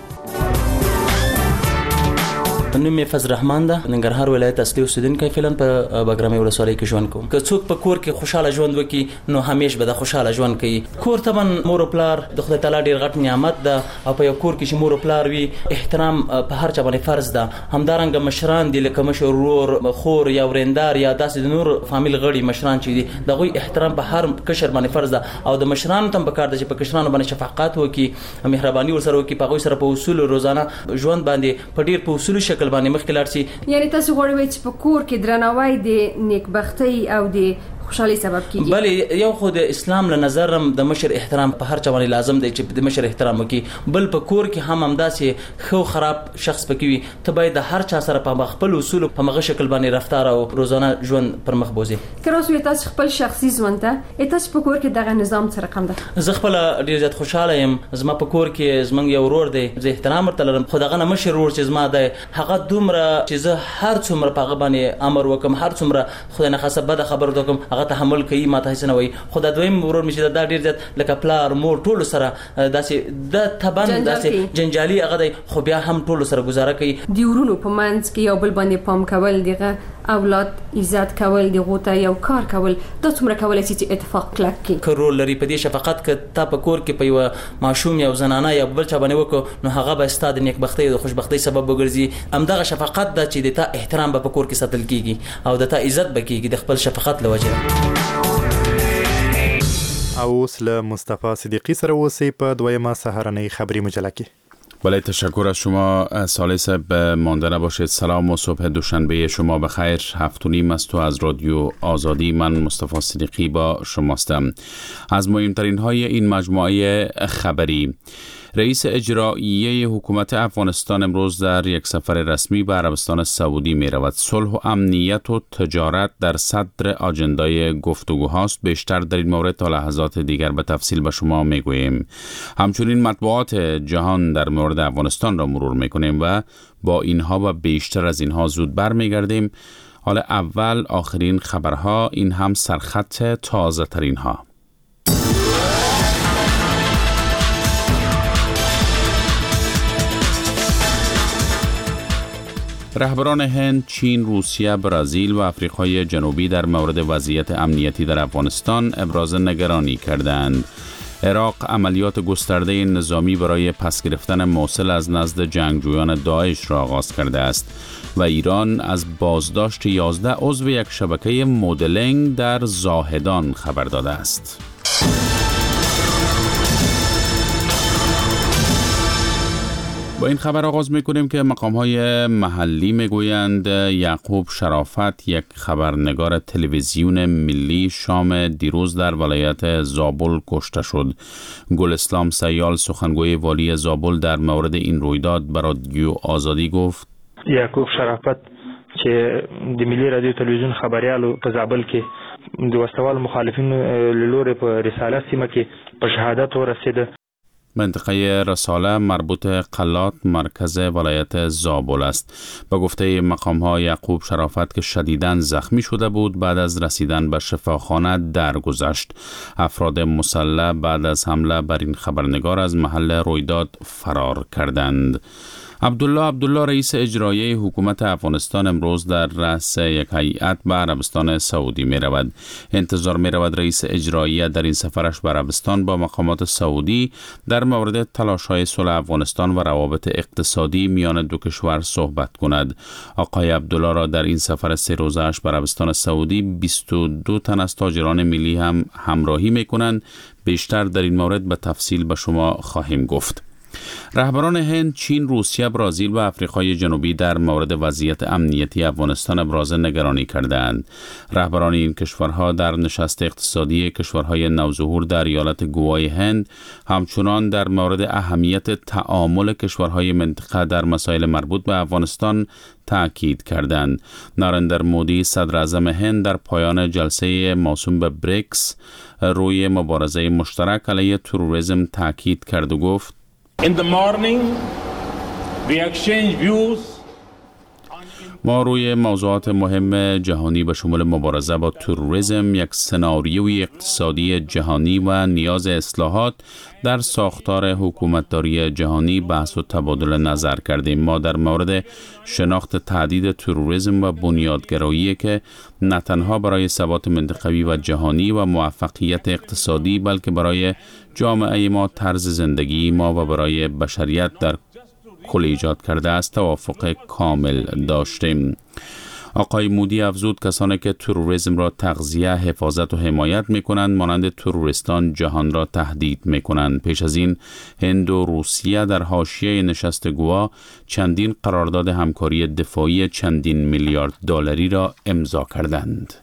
نوم یې فضل رحمان ده. ننګرهار ولایت اصلي اوسیدونکی فعلا په بګرامي ولسوالۍ کې ژوند کوم. که څوک په کور کې خوشاله ژوند وکړي نو همیش به د خوشاله ژوند کوي. کور ته مور او پلار د خدای تعالی ډیر غټ نعمت ده او په یو کور کې چې مور او پلار وي احترام په هر چا باندې فرض ده. همدارنګه مشران دي لکه مشر ورور خور یا ورندار یا داسې د نور فامیل غړي مشران چې دي دغه احترام په هر کشر باندې فرض ده او د مشرانو ته په کار ده چې په کشرانو باندې شفقت وکړي، مهرباني ورسره وکړي، په هغوی سره په اصول روزانه ژوند باندې په ډیر په اصول شکل باندې مخکې لاړ شي. یعنی تاسو غواړئ چې په کور کې درناوی د نیکبختۍ او د خوشحالي سبب کیږي. بلې یو خو د اسلام له نظر د مشر احترام په هر چا باندې لازم دی چې د مشر احترام وکړي. بل په کور کې هم همداسې خو خراب شخص پکې وي ته باید د هر چا سره په خپل اصول په مغه شکل باندې رفتار او روزانه ژوند پر مخ بوزي. که اوس تاسو خپل شخصي ژوند ته تاسو په کور کې دغه نظام سره کوم ده؟ زه خپل ډیر زیات خوشاله یم. زما په کور کې زمونږ یو ورور دی، زه احترام ورته لرم، خو دغه مشر ورور چې زما دی هغه دومره چې زه هر څومره په هغه باندې امر وکم، هر څومره خدای نه خاصه بده خبر وکم هغه تحمل کوي. ما ته څه نه وایي. خو د دویم ورور مې چې دا ډیر زیات لکه پلار مور ټولو سره داسې د تبن داسې جنجالي هغه دی خو بیا هم ټولو سره گزاره کوي. د ورونو په منځ کې یو بل باندې پام کول، دغه اولاد عزت کول، دغه ته یو کار کول، دا څومره کولای شي چې اتفاق کلک کړي. که رول لري په دې شفقت کې تا په کور کې په یو ماشوم یا زنانه یا بل چا باندې وکړو نو هغه به ستا د نیکبختۍ او خوشبختۍ سبب وګرځي. همدغه شفقت ده چې د تا احترام به په کور کې ساتل کیږي او د تا عزت به کیږي د خپل شفقت له وجې. او اوس له مصطفی صدیقی سره اوسئ په دویمه سهارنۍ خبری مجله کې. بله، تشکر از شما سالی صاحب. مانده نباشید. سلام و صبح دوشنبه شما بخیر. 7:30 است و از رادیو آزادی من مصطفی صدیقی با شماستم. از مهمترین های این مجموعه خبری: رئیس اجرایی حکومت افغانستان امروز در یک سفر رسمی به عربستان سعودی می رود. صلح و امنیت و تجارت در صدر آجندای گفتگوهاست. بیشتر در این مورد تا لحظات دیگر به تفصیل به شما می گوییم. همچنین مطبوعات جهان در مورد افغانستان را مرور می کنیم و با اینها و بیشتر از اینها زود بر می گردیم. حال اول آخرین خبرها، این هم سرخط تازه ترین ها. رهبران هند، چین، روسیه، برزیل و آفریقای جنوبی در مورد وضعیت امنیتی در افغانستان ابراز نگرانی کردند. عراق عملیات گسترده نظامی برای پس گرفتن موصل از نزد جنگجویان داعش را آغاز کرده است و ایران از بازداشت 11 عضو یک شبکه مدلینگ در زاهدان خبر داده است. با این خبر آغاز میکنیم که مقام‌های محلی میگویند یعقوب شرافت، یک خبرنگار تلویزیون ملی، شام دیروز در ولایت زابل کشته شد. گل اسلام سیال، سخنگوی والی زابل، در مورد این رویداد به رادیو آزادی گفت: یعقوب شرافت چې د ملي رادیو تلویزیون خبريالو په زابل کې د وسوال مخالفین لوري په رساله سیمه کې په شهادت ورسېده. منطقه رساله مربوط قلات مرکز ولایت زابل است. به گفته مقام‌ها یعقوب شرافت که شدیداً زخمی شده بود بعد از رسیدن به شفاخانه درگذشت. افراد مسلح بعد از حمله بر این خبرنگار از محل رویداد فرار کردند. عبدالله رئیس اجرایی حکومت افغانستان امروز در رأس یک هیئت به عربستان سعودی می رود. انتظار می رود رئیس اجرایی در این سفرش به عربستان با مقامات سعودی در مورد تلاش‌های صلح افغانستان و روابط اقتصادی میان دو کشور صحبت کند. آقای عبدالله را در این سفر 3 روزه‌اش به عربستان سعودی 22 تن از تاجران ملی هم همراهی می کنند. بیشتر در این مورد به تفصیل به شما خواهیم گفت. رهبران هند، چین، روسیه، برزیل و آفریقای جنوبی در مورد وضعیت امنیتی افغانستان ابراز نگرانی کردند. رهبران این کشورها در نشست اقتصادی کشورهای نوظهور در ایالت گوای هند همچنان در مورد اهمیت تعامل کشورهای منطقه در مسائل مربوط به افغانستان تأکید کردند. نارندر مودی، صدر اعظم هند، در پایان جلسه موسوم به بریکس روی مبارزه مشترک علیه تروریسم تأکید کرد و گفت: In the morning, we exchange views. ما روی موضوعات مهم جهانی به شمول مبارزه با تروریسم، یک سناریوی اقتصادی جهانی و نیاز اصلاحات در ساختار حکومتداری جهانی بحث و تبادل نظر کردیم. ما در مورد شناخت تهدید تروریسم و بنیادگرایی که نه تنها برای ثبات منطقوی و جهانی و موفقیت اقتصادی بلکه برای جامعه ما، طرز زندگی ما و برای بشریت در کل ایجاد کرده است توافق کامل داشتیم. آقای مودی افزود کسانی که تروریسم را تغذیه، حفاظت و حمایت می‌کنند مانند تروریستان جهان را تهدید می‌کنند. پیش از این هند و روسیه در حاشیه نشست گوا چندین قرارداد همکاری دفاعی چندین میلیارد دلاری را امضا کردند.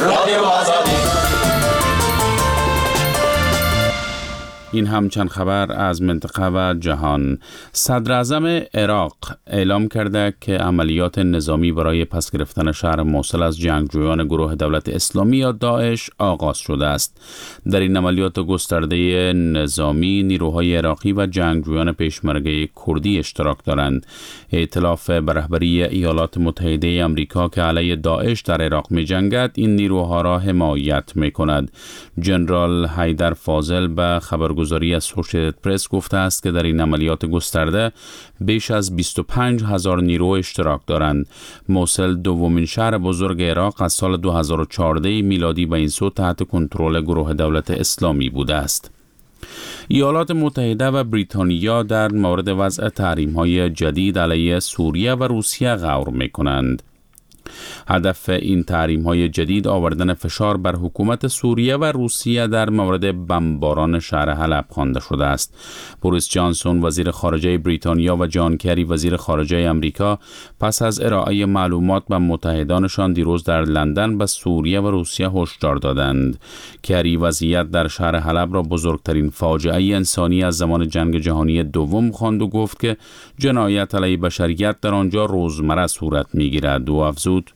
این هم چند خبر از منطقه و جهان. صدر اعظم عراق اعلام کرده که عملیات نظامی برای پس گرفتن شهر موصل از جنگجویان گروه دولت اسلامی یا داعش آغاز شده است. در این عملیات گسترده نظامی نیروهای عراقی و جنگجویان پیشمرگه کردی اشتراک دارند. ائتلاف به رهبری ایالات متحده آمریکا که علیه داعش در عراق می‌جنگد این نیروها را حمایت می‌کند. ژنرال حیدر فاضل به خبرگزاری اسوسییتد پرس گفته است که در این عملیات گسترده بیش از 25,000 نیرو اشتراک دارند. موصل دومین شهر بزرگ عراق از سال 2014 میلادی به این سو تحت کنترل گروه دولت اسلامی بوده است. ایالات متحده و بریتانیا در مورد وضع تحریم‌های جدید علیه سوریه و روسیه غور می‌کنند. هدف این تحریم‌های جدید آوردن فشار بر حکومت سوریه و روسیه در مورد بمباران شهر حلب خوانده شده است. بوریس جانسون وزیر خارجه بریتانیا و جان کری وزیر خارجه امریکا پس از ارائه معلومات به متحدانشان دیروز در لندن به سوریه و روسیه هشدار دادند. کری وضعیت در شهر حلب را بزرگترین فاجعه انسانی از زمان جنگ جهانی دوم خواند و گفت که جنایت علیه بشریت در آنجا روزمره صورت می‌گیرد و افزود: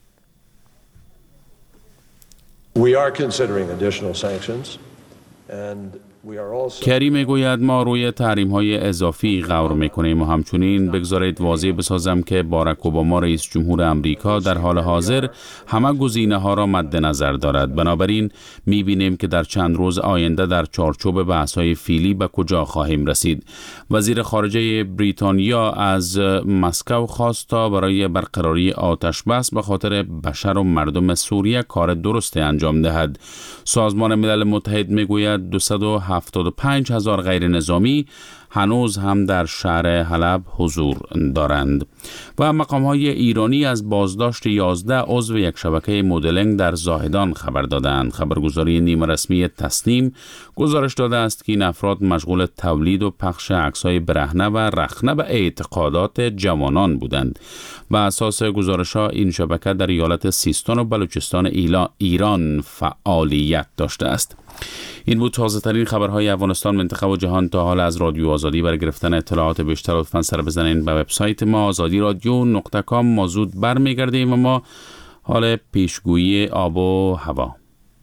We are considering additional sanctions and کری میگوید ما روی تحریم‌های اضافی غور می‌کنیم و همچنین بگذارید واضح بسازم که باراک اوباما رئیس جمهور امریکا در حال حاضر همه گزینه‌ها را مد نظر دارد. بنابراین می‌بینیم که در چند روز آینده در چارچوب بحث‌های فعلی به کجا خواهیم رسید. وزیر خارجه بریتانیا از مسکو خواست تا برای برقراری آتش بس به خاطر بشر و مردم سوریه کار درست انجام دهد. سازمان ملل متحد میگوید 275,000 غیر نظامی هنوز هم در شهر حلب حضور دارند. و مقام‌های ایرانی از بازداشت 11 عضو یک شبکه مدلینگ در زاهدان خبر دادند. خبرگزاری نیمه رسمی تسنیم گزارش داده است که این افراد مشغول تولید و پخش عکس‌های برهنه و رخنه به اعتقادات جوانان بودند. و اساس گزارش‌ها این شبکه در ایالت سیستان و بلوچستان ایران فعالیت داشته است. این بود تازه‌ترین خبرهای افغانستان، منطقه و جهان. تا حال از رادیو آزادی برای گرفتن اطلاعات بیشتر لطفاً سر بزنید به وبسایت ما azadiradio.com. ما زود برمیگردیم و ما حال پیشگویی آب و هوا.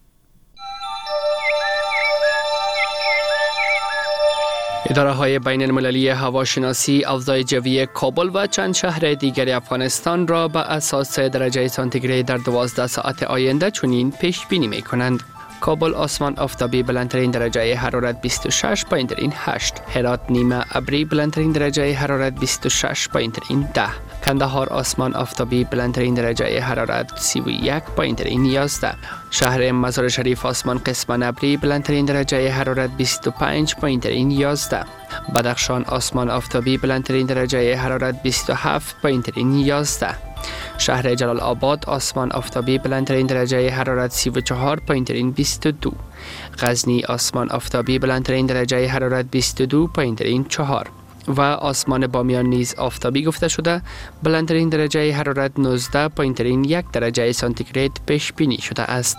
اداره‌های بین‌المللی هواشناسی اوضاع جوی کابل و چند شهر دیگر افغانستان را به اساس درجه سانتیگراد در 12 ساعت آینده چنین پیش بینی می‌کنند: کابل آسمان آفتابی بلندترین درجه حرارت 26 پایین‌ترین 8، هرات نیمه ابری بلندترین درجه حرارت 26 پایین‌ترین 10، کندهار آسمان آفتابی بلندترین درجه حرارت 31 پایین‌ترین 11، شهر مزار شریف آسمان قسماً ابری بلندترین درجه حرارت 25 پایین‌ترین 11، بدخشان آسمان آفتابی بلندترین درجه حرارت 27 پایین‌ترین 11، شهر جلال آباد آسمان آفتابی بلندترین درجه حرارت 34 پایین‌ترین 22، غزنی آسمان آفتابی بلندترین درجه حرارت 22 پایین‌ترین 4 و آسمان بامیان نیز آفتابی گفته شده بلندترین درجه حرارت 19 پایین‌ترین 1 درجه سانتیگراد پیش بینی شده است.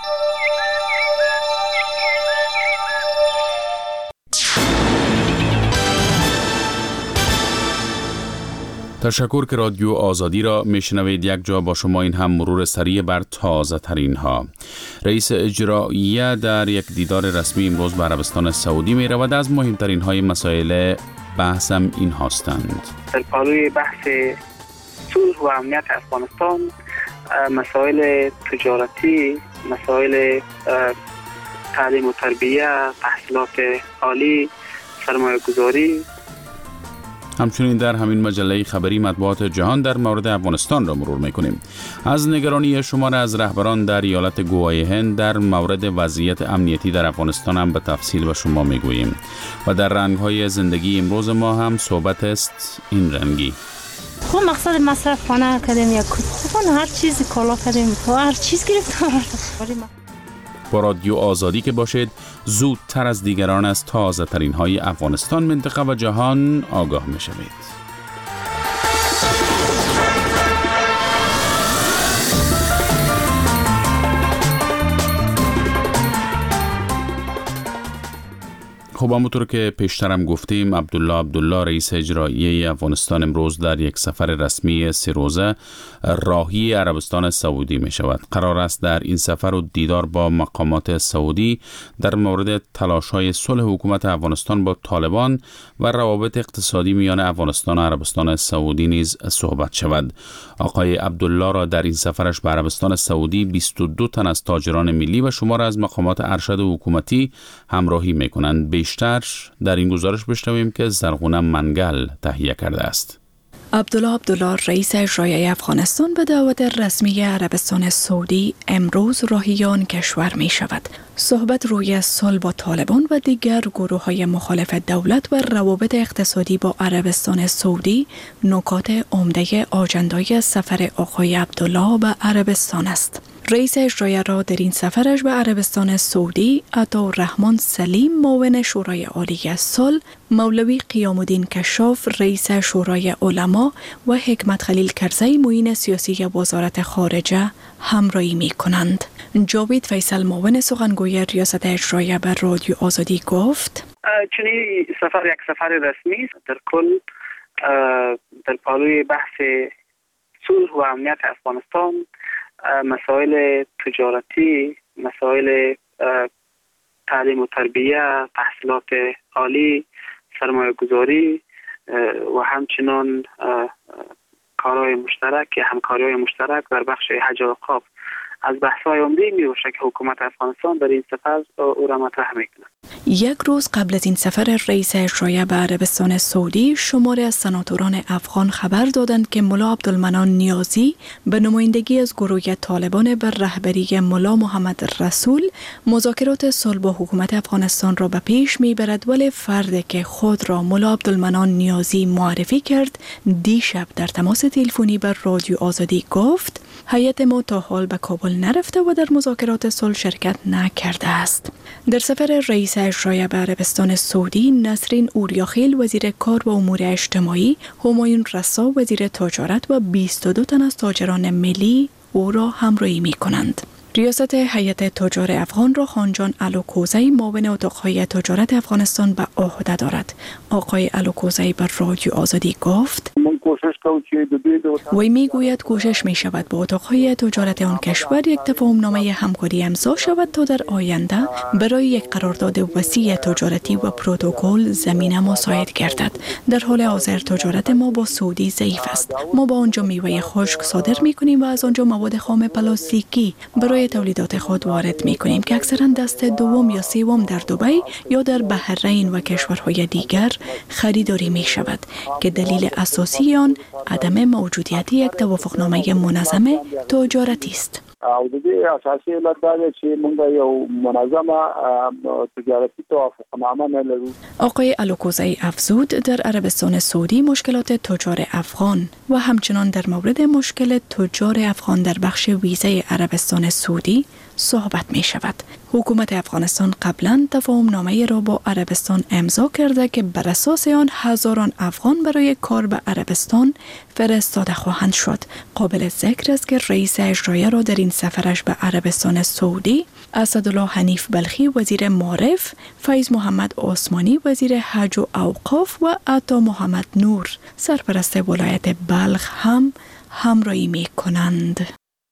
تشکر که رادیو آزادی را میشنوید. یک جا با شما این هم مرور سریع بر تازه ترین ها. رئیس اجراییه در یک دیدار رسمی امروز به عربستان سعودی می رود. از مهمترین های مسائل بحثم این هستند: در پالوی بحث صلح و امنیت افغانستان، مسائل تجارتی، مسائل تعلیم و تربیه، تحصیلات عالی، سرمایه گذاری. همچنین در همین مجله خبری مطبوعات جهان در مورد افغانستان را مرور میکنیم. از نگرانی شمار از رهبران در ایالت گواهی هند در مورد وضعیت امنیتی در افغانستان هم به تفصیل به شما میگوییم. و در رنگ‌های زندگی امروز ما هم صحبت است این رنگی. خب مقصد مصرف خانه کردیم یا کتون هر چیز کالا کردیم و هر چیز گرفتیم. با رادیو آزادی که باشید، زودتر از دیگران از تازه ترین های افغانستان، منطقه و جهان آگاه می شوید. خب همونطور که پیشترم گفتیم، عبدالله رئیس اجرایی افغانستان امروز در یک سفر رسمی 3 روزه راهی عربستان سعودی می شود. قرار است در این سفر و دیدار با مقامات سعودی در مورد تلاش‌های صلح حکومت افغانستان با طالبان و روابط اقتصادی میان افغانستان و عربستان سعودی نیز صحبت شود. آقای عبدالله را در این سفرش به عربستان سعودی 22 تن از تاجران ملی و شمار از مقامات ارشد حکومتی همراهی می کنند. بیشتر در این گزارش بشنویم که زرغونه منگل تهیه کرده است. عبدالله رئیس اجرایی افغانستان به دعوت رسمی عربستان سعودی امروز راهیان کشور می شود. صحبت روی صلح با طالبان و دیگر گروه‌های مخالف دولت و روابط اقتصادی با عربستان سعودی نکات عمده آجندای سفر آقای عبدالله به عربستان است. رئیس اجرایی را در این سفرش به عربستان سعودی عطاالرحمن سلیم معاون شورای عالی صلح، مولوی قیام الدین کشاف رئیس شورای علما و حکمت خلیل کرزی معین سیاسی وزارت خارجه همراهی می کنند. جاوید فیصل معاون سخنگوی ریاست اجرایی به رادیو آزادی گفت چنین سفر یک سفر رسمی است. در کل در پالوی بحث صلح و امنیت افغانستان مسائل تجارتی، مسائل تعلیم و تربیه، تحصیلات عالی، سرمایه گذاری و همچنان کارهای مشترک یا همکاری‌های مشترک در بخش حج و اوقاف از بحث‌های عمده می‌باشد که حکومت افغانستان در این سفر او را مطرح می‌کند. یک روز قبل از این سفر رئیس اجرایی به عربستان سعودی، شماری از سناتوران افغان خبر دادند که ملا عبدالمنان نیازی به نمایندگی از گروه طالبان بر رهبری ملا محمد رسول مذاکرات صلح با حکومت افغانستان را به پیش می‌برد، ولی فردی که خود را ملا عبدالمنان نیازی معرفی کرد دیشب در تماس تلفنی بر رادیو آزادی گفت هیئت ما تا حال به کابل نرفته و در مذاکرات صلح شرکت نکرده است. در سفر رئیس اجرایی به عربستان سعودی، نسرین اوریاخیل وزیر کار و امور اجتماعی، همایون رسا وزیر تجارت و 22 تن از تاجران ملی او را همراهی می کنند. ریاست هیئت تجار افغان را خانجان الوکوزی معاون اتاق‌های تجارت افغانستان به عهده دارد. آقای الوکوزی بر رادیو آزادی گفت وی میگوید کوشش می شود با اتاق‌های تجارت آن کشور یک تفاهم‌نامه همکاری امضا شود تا در آینده برای یک قرارداد وسیع تجارتی و پروتکل زمینه مساعد گردد. در حال حاضر تجارت ما با سعودی ضعیف است. ما با آنجا میوه خشک صادر می‌کنیم و از آنجا مواد خام پلاستیکی برای تولیدات خود وارد می‌کنیم که اکثرا دست دوم یا سوم در دبی یا در بحرین و کشورهای دیگر خریداری می‌شود که دلیل اساسی آن عدم موجودیت یک توافقنامه منظم تجارتی است. او د دې اساسي علت دا ده چې موږ یو منظمه تجارتي توافقنامه نه لرو. آقای الوکوزی افزود در عربستان سعودی مشکلات تجار افغان و همچنان در مورد مشکل تجار افغان در بخش ویزه عربستان سعودی صحبت می شود. حکومت افغانستان قبلا تفاهمنامه را با عربستان امضا کرده که بر اساس آن هزاران افغان برای کار به عربستان فرستاده خواهند شد. قابل ذکر است که رئیس اجرایی را در این سفرش به عربستان سعودی اسدالله حنیف بلخی وزیر معارف، فیض محمد عثمانی وزیر حج و اوقاف و عطا محمد نور سرپرست ولایت بلخ هم همراهی می کنند.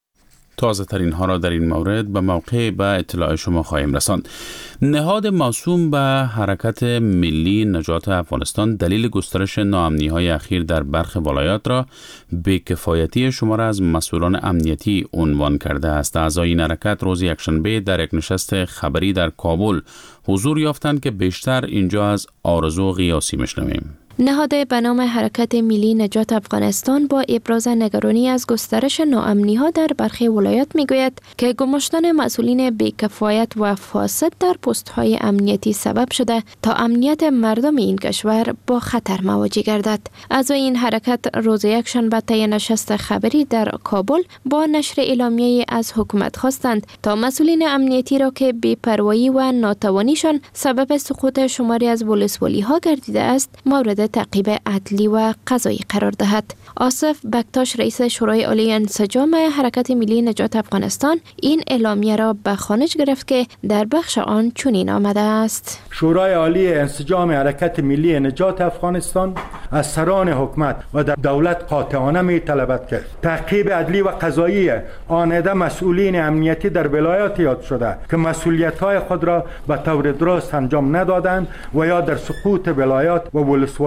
تازه ترین ها را در این مورد به موقع به اطلاع شما خواهیم رساند. نهاد موسوم به حرکت ملی نجات افغانستان دلیل گسترش ناامنی‌های اخیر در برخی ولایات را بی‌کفایتی شماره از مسئولان امنیتی عنوان کرده است. اعضای این حرکت روز یکشنبه در یک نشست خبری در کابل حضور یافتند که بیشتر اینجا از آرزو قیاسی میشنویم. نهاد به نام حرکت ملی نجات افغانستان با ابراز نگرانی از گسترش ناامنی‌ها در برخی ولایات میگوید که گماشتن مسئولین بی‌کفایت و فاسد در پست‌های امنیتی سبب شده تا امنیت مردم این کشور با خطر مواجه گردد. اعضای این حرکت روز یکشنبه طی نشست خبری در کابل با نشر اعلامیه‌ای از حکومت خواستند تا مسئولین امنیتی را که بی‌پروایی و ناتوانیشان سبب سقوط شماری از ولسوالی‌ها گردیده است مورد تعقیب عدلی و قضایی قرار دهد. آصف بکتاش رئیس شورای عالی انسجام حرکت ملی نجات افغانستان این اعلامیه را به خوانش گرفت که در بخش آن چنین آمده است: شورای عالی انسجام حرکت ملی نجات افغانستان از سران حکومت و دولت قاطعانه می‌طلبد که تعقیب عدلی و قضایی آنده مسئولین امنیتی در ولایات یاد شده که مسئولیت‌های خود را به طور درست انجام ندادند و یا در سقوط ولایات و ولسوالی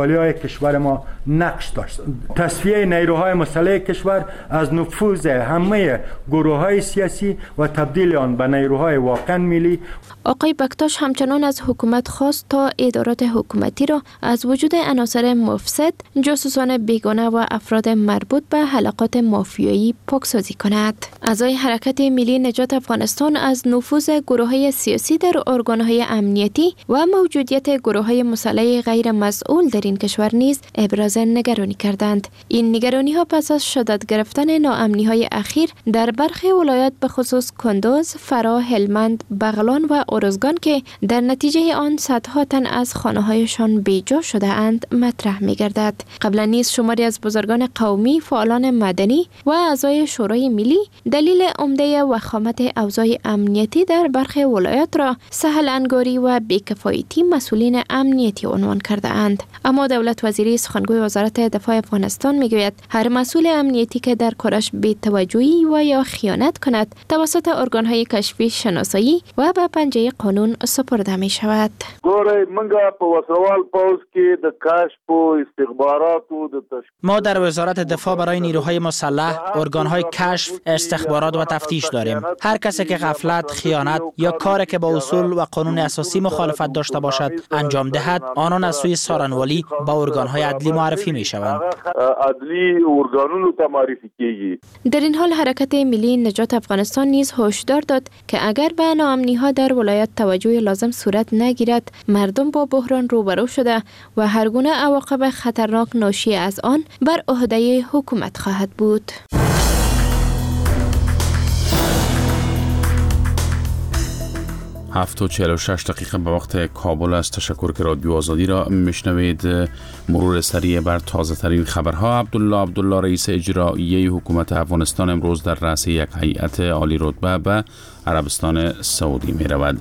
ولسوالی‌های کشور ما نقش داشت. تصفیه نیروهای مسلح کشور از نفوذ همه گروه‌های سیاسی و تبدیل آن به نیروهای واقعا ملی. آقای بکتاش همچنان از حکومت خواست تا ادارات حکومتی را از وجود عناصر مفسد، جاسوسان بیگانه و افراد مربوط به حلقات مافیایی پاکسازی کند. اعضای حرکت ملی نجات افغانستان از نفوذ گروه‌های سیاسی در ارگان‌های امنیتی و موجودیت گروه‌های مسلح غیر مسئول در این کشور نیز ابراز نگرانی کردند. این نگرانی‌ها پس از شدت گرفتن ناامنی‌های اخیر در برخی ولایات به خصوص کندوز، فرا، هلمند، بغلان و ارزگان که در نتیجه آن صدها تن از خانه‌هایشان بیجا شده اند مطرح می‌گردد. قبلا نیز شماری از بزرگان قومی، فعالان مدنی و اعضای شورای ملی دلیل عمده وخامت اوضاع امنیتی در برخی ولایات را سهل انگاری و بی‌کفایتی مسئولین امنیتی عنوان کرده اند. اما دولت وزیری سخنگوی وزارت دفاع افغانستان میگوید هر مسئول امنیتی که در کارش بی‌توجهی و یا خیانت کند توسط ارگان‌های کشفی شناسایی و به پنجه قانون سپرده می شود. ما در وزارت دفاع برای نیروهای مسلح ارگان‌های کشف، استخبارات و تفتیش داریم. هر کسی که غفلت، خیانت یا کاری که با اصول و قانون اساسی مخالفت داشته باشد انجام دهد، آنان از سوی سارنوالی با ارگان‌های عدلی معرفی می شوند. در این حال حرکت ملی نجات افغانستان نیز هشدار داد که اگر به ناامنی‌ها در ولایت توجه لازم صورت نگیرد، مردم با بحران روبرو شده و هر گونه عواقب خطرناک ناشی از آن بر عهده حکومت خواهد بود. 7:46 به وقت کابل است. تشکر که رادیو آزادی را میشنوید. مرور سریع بر تازه ترین خبرها. عبدالله رئیس اجرایی حکومت افغانستان امروز در رأس یک هیئت عالی رتبه به عربستان سعودی می رود.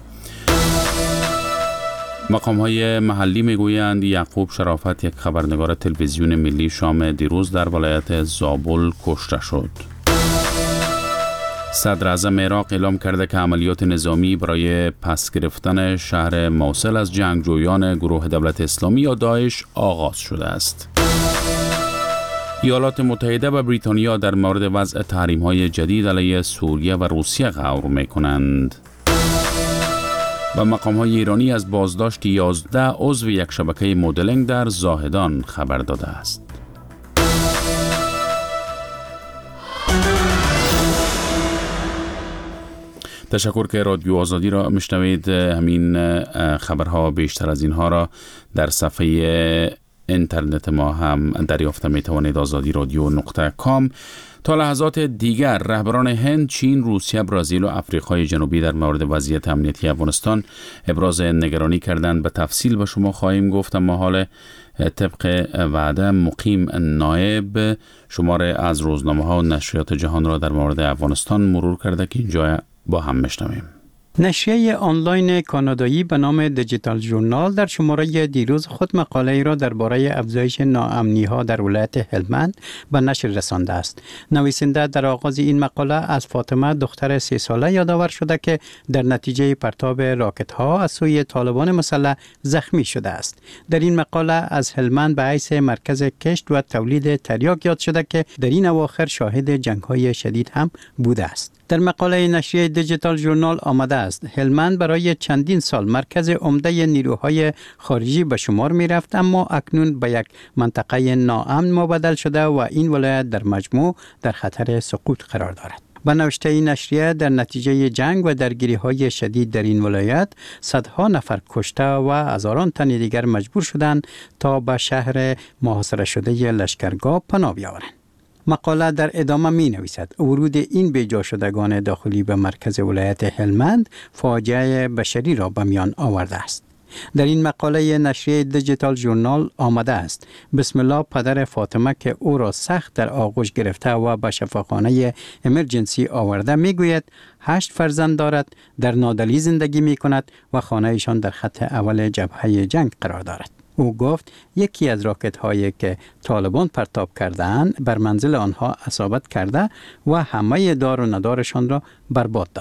مقام‌های محلی میگویند یعقوب شرافت، یک خبرنگار تلویزیون ملی، شام دیروز در ولایت زابل کشته شد. صدر اعظم عراق اعلام کرده که عملیات نظامی برای پس گرفتن شهر موصل از جنگجویان گروه دولت اسلامی یا داعش آغاز شده است. ایالات متحده و بریتانیا در مورد وضع تحریم‌های جدید علیه سوریه و روسیه غور می‌کنند. و مقام‌های ایرانی از بازداشت 11 عضو یک شبکه مدلینگ در زاهدان خبر داده است. تشکر که رادیو آزادی را میشنوید. همین خبرها بیشتر از اینها را در صفحه اینترنت ما هم دریافت میتوانید. azadi.radio.com. تا لحظات دیگر رهبران هند، چین، روسیه، برزیل و آفریقای جنوبی در مورد وضعیت امنیتی افغانستان ابراز نگرانی کردند. به تفصیل به شما خواهیم گفت، اما حال طبق وعده مقیم نایب شماره از روزنامه‌ها و نشریات جهان را در مورد افغانستان مرور کرده که اینجا با هم میشنویم. نشریه آنلاین کانادایی به نام دیجیتال ژورنال در شماره دیروز خود مقاله ای را درباره افزایش ناامنی‌ها در ولایت هلمند به نشر رسانده است. نویسنده در آغاز این مقاله از فاطمه دختر 3 ساله یادآور شده که در نتیجه پرتاب راکت‌ها از سوی طالبان مسلح زخمی شده است. در این مقاله از هلمند به حیث مرکز کشت و تولید تریاک یاد شده که در این اواخر شاهد جنگ‌های شدید هم بوده است. در مقاله نشریه دیجیتال ژورنال آمده است هلمند برای چندین سال مرکز عمده نیروهای خارجی به شمار می رفت، اما اکنون به یک منطقه ناامن مبدل شده و این ولایت در مجموع در خطر سقوط قرار دارد. به نوشته نشریه در نتیجه جنگ و درگیری‌های شدید در این ولایت صدها نفر کشته و هزاران تن دیگر مجبور شدند تا به شهر محاصره شده لشکرگاه پناه بیاورند. مقاله در ادامه می نویسد ورود این بیجا شدگان داخلی به مرکز ولایت هلمند فاجعه بشری را به میان آورده است. در این مقاله نشریه دیجیتال ژورنال آمده است بسم الله پدر فاطمه که او را سخت در آغوش گرفته و به شفاخانه امرجنسی آورده میگوید 8 فرزند دارد، در نادلی زندگی می کند و خانه‌شان در خط اول جبهه جنگ قرار دارد. او گفت یکی از راکت هایی که طالبان پرتاب کردند بر منزل آنها اصابت کرده و همه دار و ندارشان را برباد داد.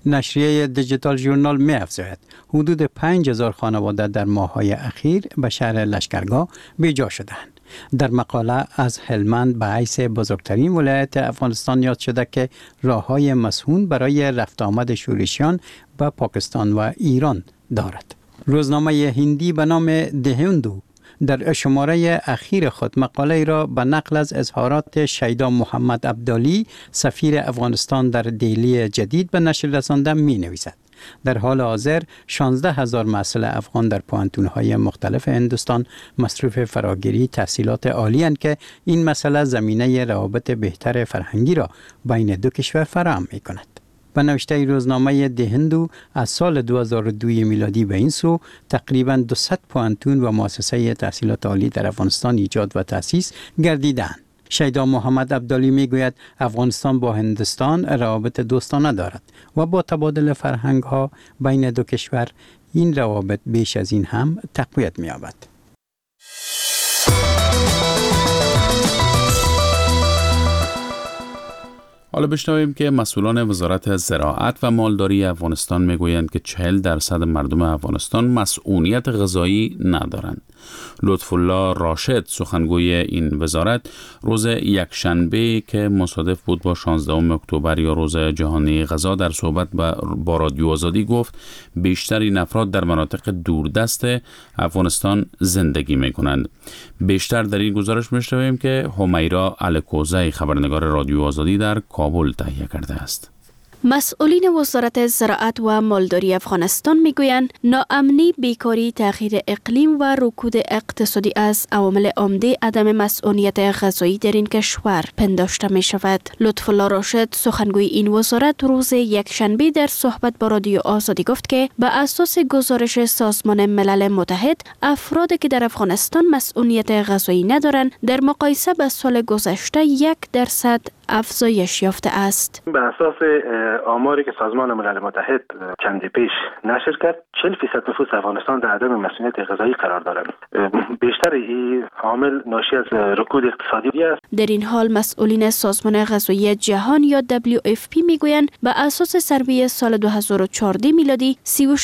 نشریه دیجیتال ژورنال می افزاید حدود 5000 خانواده در ماه‌های اخیر به شهر لشکرگاه بیجا شدند. در مقاله از هلمند به حیث بزرگترین ولایت افغانستان یاد شده که راه‌های مسهون برای رفت آمد شورشیان به پاکستان و ایران دارد. روزنامه هندی به نام دهندو در شماره اخیر خود مقاله را به نقل از اظهارات شیدا محمد عبدالی سفیر افغانستان در دهلی جدید به نشر رسانده می نویسد. در حال حاضر 16,000 محصل افغان در پوهنتون‌های مختلف هندوستان مصروف فراگیری تحصیلات عالی اند که این مسئله زمینه روابط بهتر فرهنگی را بین دو کشور فراهم می‌کند. به نوشته روزنامه دهندو از سال 2002 میلادی به این سو تقریباً 200 پوهنتون و مؤسسه تحصیلات عالی در افغانستان ایجاد و تأسیس گردیدند. شیدا محمد عبدالی میگوید افغانستان با هندوستان روابط دوستانه دارد و با تبادل فرهنگ ها بین دو کشور این روابط بیش از این هم تقویت می‌یابد. حالا بشنویم که مسئولان وزارت زراعت و مالداری افغانستان میگویند که 40% مردم افغانستان مسئولیت غذایی ندارند. لطف الله راشد سخنگوی این وزارت روز یکشنبه که مصادف بود با 16 اکتبر یا روز جهانی غذا در صحبت با رادیو آزادی گفت بیشتر این افراد در مناطق دوردست افغانستان زندگی میکنند. بیشتر در این گزارش میشنویم که همیرا الکوزی خبرنگار رادیو آزادی در کابل تهیه کرده است. مسئولین وزارت زراعت و مالداری افغانستان میگویند ناامنی، بیکاری، تغییر اقلیم و رکود اقتصادی از عوامل عمده عدم مسئولیت غذایی در این کشور پنداشته می شود. لطف الله راشد سخنگوی این وزارت روز یکشنبه در صحبت با رادیو آزادی گفت که به اساس گزارش سازمان ملل متحد افرادی که در افغانستان مسئولیت غذایی ندارند در مقایسه با سال گذشته 1% افزایش یافته است. به اساس آماری که سازمان ملل متحد چندی پیش نشر کرد 40% نفوس افغانستان در عدم مسئولیت غذایی قرار دارند. بیشتر این عامل ناشی از رکود اقتصادی است. در این حال مسئولین سازمان غذایی جهان یا WFP میگویند به اساس سروی سال 2014 میلادی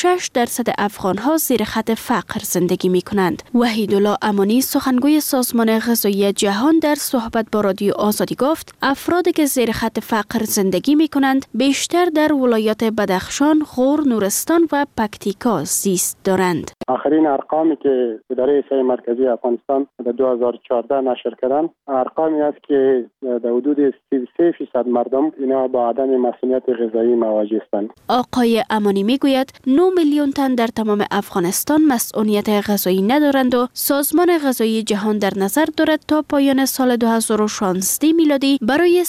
36% افغان‌ها زیر خط فقر زندگی می‌کنند. وحیدالله امانی سخنگوی سازمان غذایی جهان در صحبت با رادیو آزادی گفت افرادی که زیر خط فقر زندگی می‌کنند بیشتر در ولایات بدخشان، غور، نورستان و پکتیکا زیست دارند. آخرین ارقامی که اداره صحه مرکزی افغانستان در 2014 نشر کردن ارقامی است که در حدود 33% مردم اینا با عدم مسئولیت غذایی مواجه هستند. آقای امانی میگوید 9 میلیون تن در تمام افغانستان مسئولیت غذایی ندارند و سازمان غذایی جهان در نظر دارد تا پایان سال 2016 میلادی برای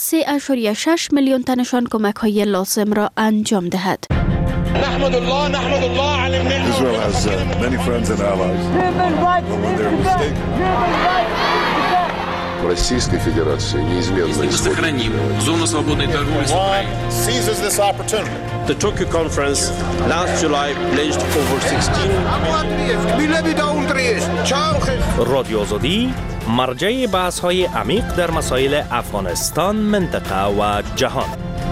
3.6 میلیون تنشان کمک‌های لازم را انجام دهد. نحمد الله على Israel has many friends and allies. When they're mistaken. Российской Федерации неизменно Сохраним зону свободной торговли с Украиной. seizes this opportunity. The Tokyo conference last July pledged over 16 رادیو آزادی مرجع بحث‌های عمیق در مسائل افغانستان، منطقه و جهان.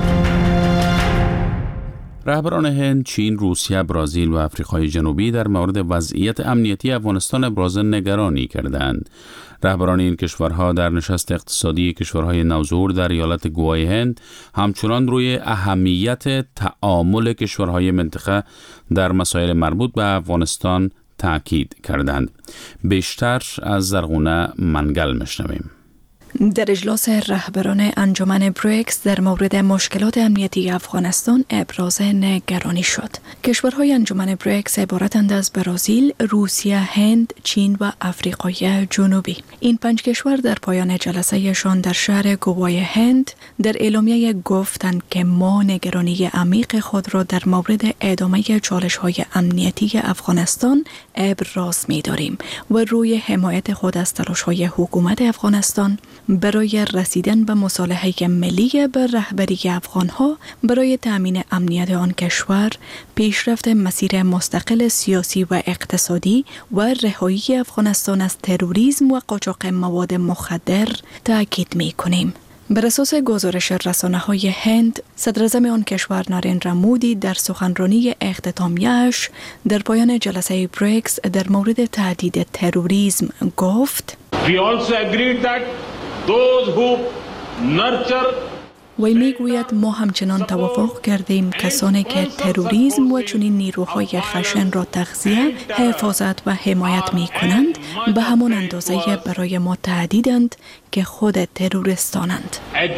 رهبران هند، چین، روسیه، برزیل و آفریقای جنوبی در مورد وضعیت امنیتی افغانستان ابراز نگرانی کردند. رهبران این کشورها در نشست اقتصادی کشورهای نوظهور در ایالت گوای هند همچنان روی اهمیت تعامل کشورهای منطقه در مسائل مربوط به افغانستان تاکید کردند. بیشتر از زرغونه منگل میشنویم. در اجلاس رهبران انجمن بریکس در مورد مشکلات امنیتی افغانستان ابراز نگرانی شد. کشورهای انجمن بریکس عبارتند از برزیل، روسیه، هند، چین و آفریقای جنوبی. این 5 کشور در پایان جلسه‌شان در شهر گوای هند در اعلامیه گفتند که ما نگرانی عمیق خود را در مورد ادامه چالش‌های امنیتی افغانستان ابراز می‌داریم و روی حمایت خود از تلاش‌های حکومت افغانستان برای رسیدن به مصالحه ملی به رهبری افغانها برای تأمین امنیت آن کشور، پیشرفت مسیر مستقل سیاسی و اقتصادی و رهایی افغانستان از تروریسم و قاچاق مواد مخدر تأکید می‌کنیم. بر اساس گزارش رسانه‌های هند، صدراعظم آن کشور ناریندرا مودی در سخنرانی اختتامیه‌اش در پایان جلسه بریکس در مورد تهدید تروریسم گفت: We also agreed that those who nurture وی میگوید ما همچنان توافق کردیم کسانی که تروریسم و چنین نیروهای خشن را تغذیه، حفاظت و حمایت می کنند به همان اندازه برای ما تهدیدند که خود تروریستانند.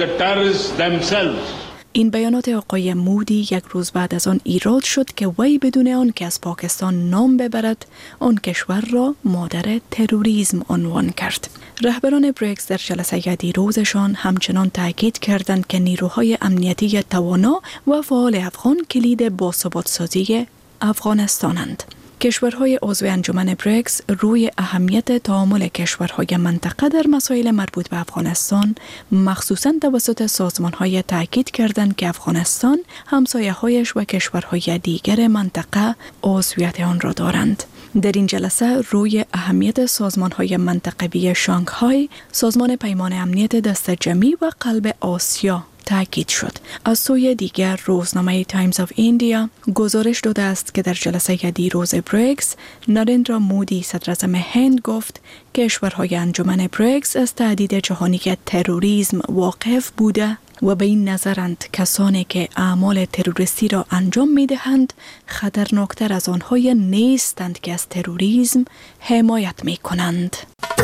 این بیانات آقای مودی یک روز بعد از آن ایراد شد که وی بدون آن که از پاکستان نام ببرد آن کشور را مادر تروریسم عنوان کرد. رهبران بریکس در جلسه دیروزشان همچنان تاکید کردند که نیروهای امنیتی توانا و فعال افغان کلید باثبات‌سازی افغانستانند. کشورهای عضو انجمن بریکس روی اهمیت تعامل کشورهای منطقه در مسائل مربوط به افغانستان مخصوصاً توسط سازمان‌های تاکید کردند که افغانستان همسایه‌هایش و کشورهای دیگر منطقه عضویت آن را دارند. در این جلسه روی اهمیت سازمان‌های منطقوی شانگهای، سازمان پیمان امنیت دست جمعی و قلب آسیا تاکید شد. از سوی دیگر روزنامه تایمز آف ایندیا گزارش داده است که در جلسه دیروز بریکس ناریندرا مودی صدراعظم هند گفت کشورهای انجمن بریکس از تهدید جهانی تروریسم واقف بوده و به این نظرند کسانی که اعمال تروریستی را انجام می دهند خطرناکتر از آنهای نیستند که از تروریسم حمایت می کنند.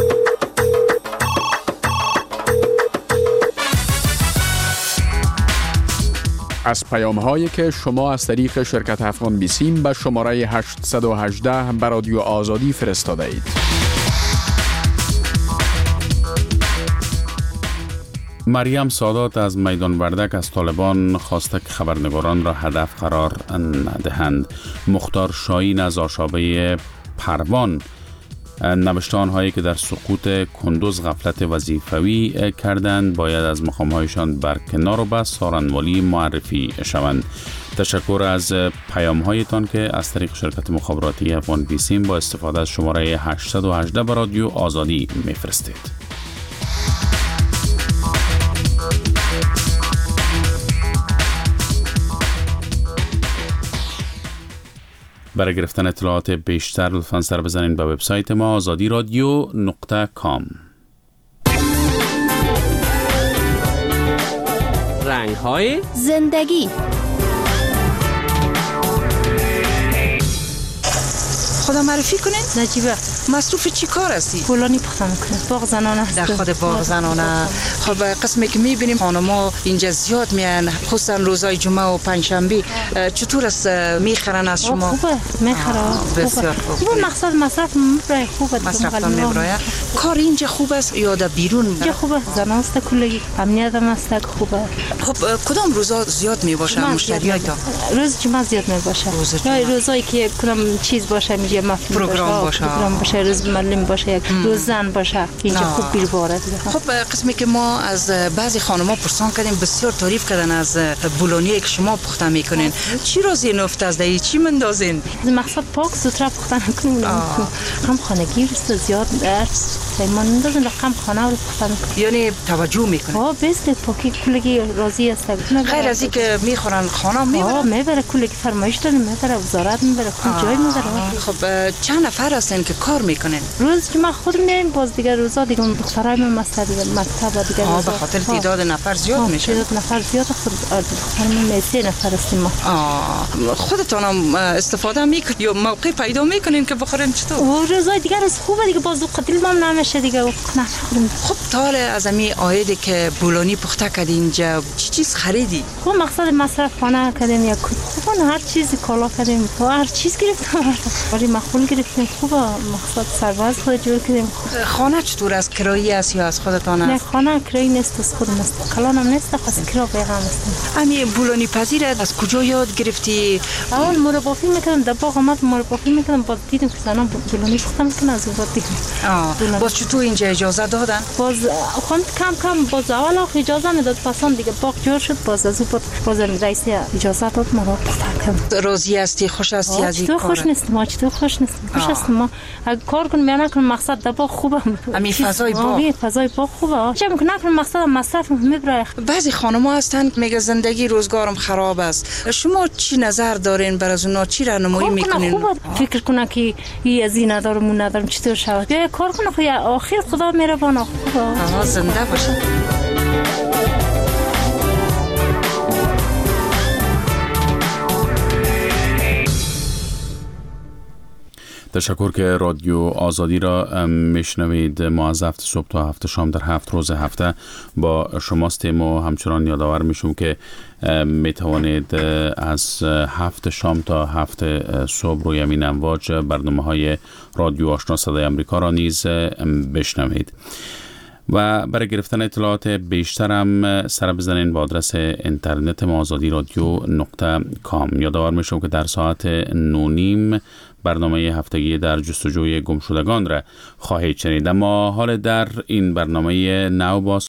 از پیام‌هایی که شما از طریق شرکت افغان بیسیم به شماره 818 به رادیو آزادی فرستاده اید. مریم سادات از میدان وردک از طالبان خواسته که خبرنگاران را هدف قرار ندهند. مختار شاهین از آشابه پروان نوشته آنهایی که در سقوط کندوز غفلت وظیفوی کردند باید از مقام‌هایشان برکنار و به سارنوالی معرفی شوند. تشکر از پیام‌هایتان که از طریق شرکت مخابراتی افغان بیسیم با استفاده از شماره 818 به رادیو آزادی میفرستید. برای گرفتن اطلاعات بیشتر لطفاً سر بزنید به وبسایت ما azadiradio.com. رنگ‌های زندگی. خدا معرفی کنین؟ نجیبه. مصروف چی کار هستی؟ فلانی پخته میکنه. باغ زنانه هست. در خود باغ زنانه. خب قسمی که میبینیم خانما اینجا زیاد میان، خصوصا روزهای جمعه و پنجشنبه. چطور است میخرن از شما؟ خوبه میخرن. بسیار خوب. این مقصد مصرف میبره خوبه. مصرف میبره. کار اینجا خوب است یا در بیرون؟ اینجا خوبه. زنان است کلی. امنیت هم است خوبه. خب کدام روزا زیاد میباشه مشتریاتون؟ روز جمعه زیاد میباشه. روزایی که کدام چیز باشه میگه پروگرام باشه. روز معلم باشه، یک روز زن باشه، اینجا خوب بیرباره. خب قسمی که ما از بعضی خانم‌ها پرسان کردیم بسیار تعریف کردن از بولونی که شما پخته میکنین. چی رو زین افت از دی چی مندازین؟ مقصد پاک زودتر پخته نکنیم. هم خانگی است زیاد درس ما نندازیم رقم خانه رو پخته میکنیم. یعنی توجه میکنه. بیست پاکی کلگی راضی است. غیر از اینکه میخورن خانه میبره کلگی فرمایش داریم میبره وزارت میبره کل جای میبره. خب چند نفر هستن که کار میکنن؟ روز که ما خود میریم باز دیگه روزا دیگه دخترای من مستر مکتب دیگه به خاطر تعداد نفر زیاد میشه. تعداد نفر زیاد خود دختر من 3 نفر هستیم ما. خودتون هم استفاده میکنید یا موقع پیدا میکنین که بخورین چطور؟ روزای دیگه روز خوبه دیگه باز قتل ما نمیشه دیگه نخوریم. خب تال از امی آیدی که بولونی پخته کردی اینجا چی چیز خریدی؟ خب مقصد مصرف خانه کردیم یا خب هر چیزی کالا کردیم هر چیز گرفتیم ولی مخول گرفتیم. خوبه مقصد سرباز خود جور کردیم. خانه چطور است؟ کرایی است یا از خودتان است؟ نه خانه کرایی نیست از خودم است. کلان هم نیست خاص کرا پیغام است. امی بولونی پذیر از کجا یاد گرفتی؟ اول مربافی میکردم در باغ آمد مربافی میکردم بعد دیدم که زنان بولونی پختم کنه از بعد دیدم. باز چطور اینجا اجازه دادن؟ باز خواند کم باز اول اجازه میداد، پسان دیگه باغ جور شد، باز از او باز رئیس اجازه داد ما رو کردم. راضی هستی؟ خوش هستی از این کار؟ خوش نیستم، چطور خوش نیستم. خوش هستم. ما اگه کار کنم یا نکنم مقصد در باغ خوبه. همین فضای باغ. فضای باغ خوبه. چه میکنم نکنم مقصد مصرف میبره. بعضی خانم‌ها هستن میگه زندگی روزگارم خراب است. شما چی نظر دارین بر از اونا؟ چی راهنمایی میکنین؟ فکر کنه که این از این ندارم چطور شود. یا کار کنه خو یا آخر خدا مهربان خوبه. زنده باشه. تشکر که رادیو آزادی را میشنوید. ما از 7 صبح تا 7 شام در 7 روز هفته با شماستیم و همچنان یادآور میشم که میتوانید از 7 شام تا 7 صبح روی همین امواج برنامه های رادیو آشنا صدای امریکا را نیز بشنوید. و برای گرفتن اطلاعات بیشتر هم سر بزنین با آدرس اینترنت ما azadiradyo.com. یادآور میشم که در ساعت 9:30 برنامه هفتگی در جستجوی گمشدگان را خواهید شنید. اما حال در این برنامه نو باز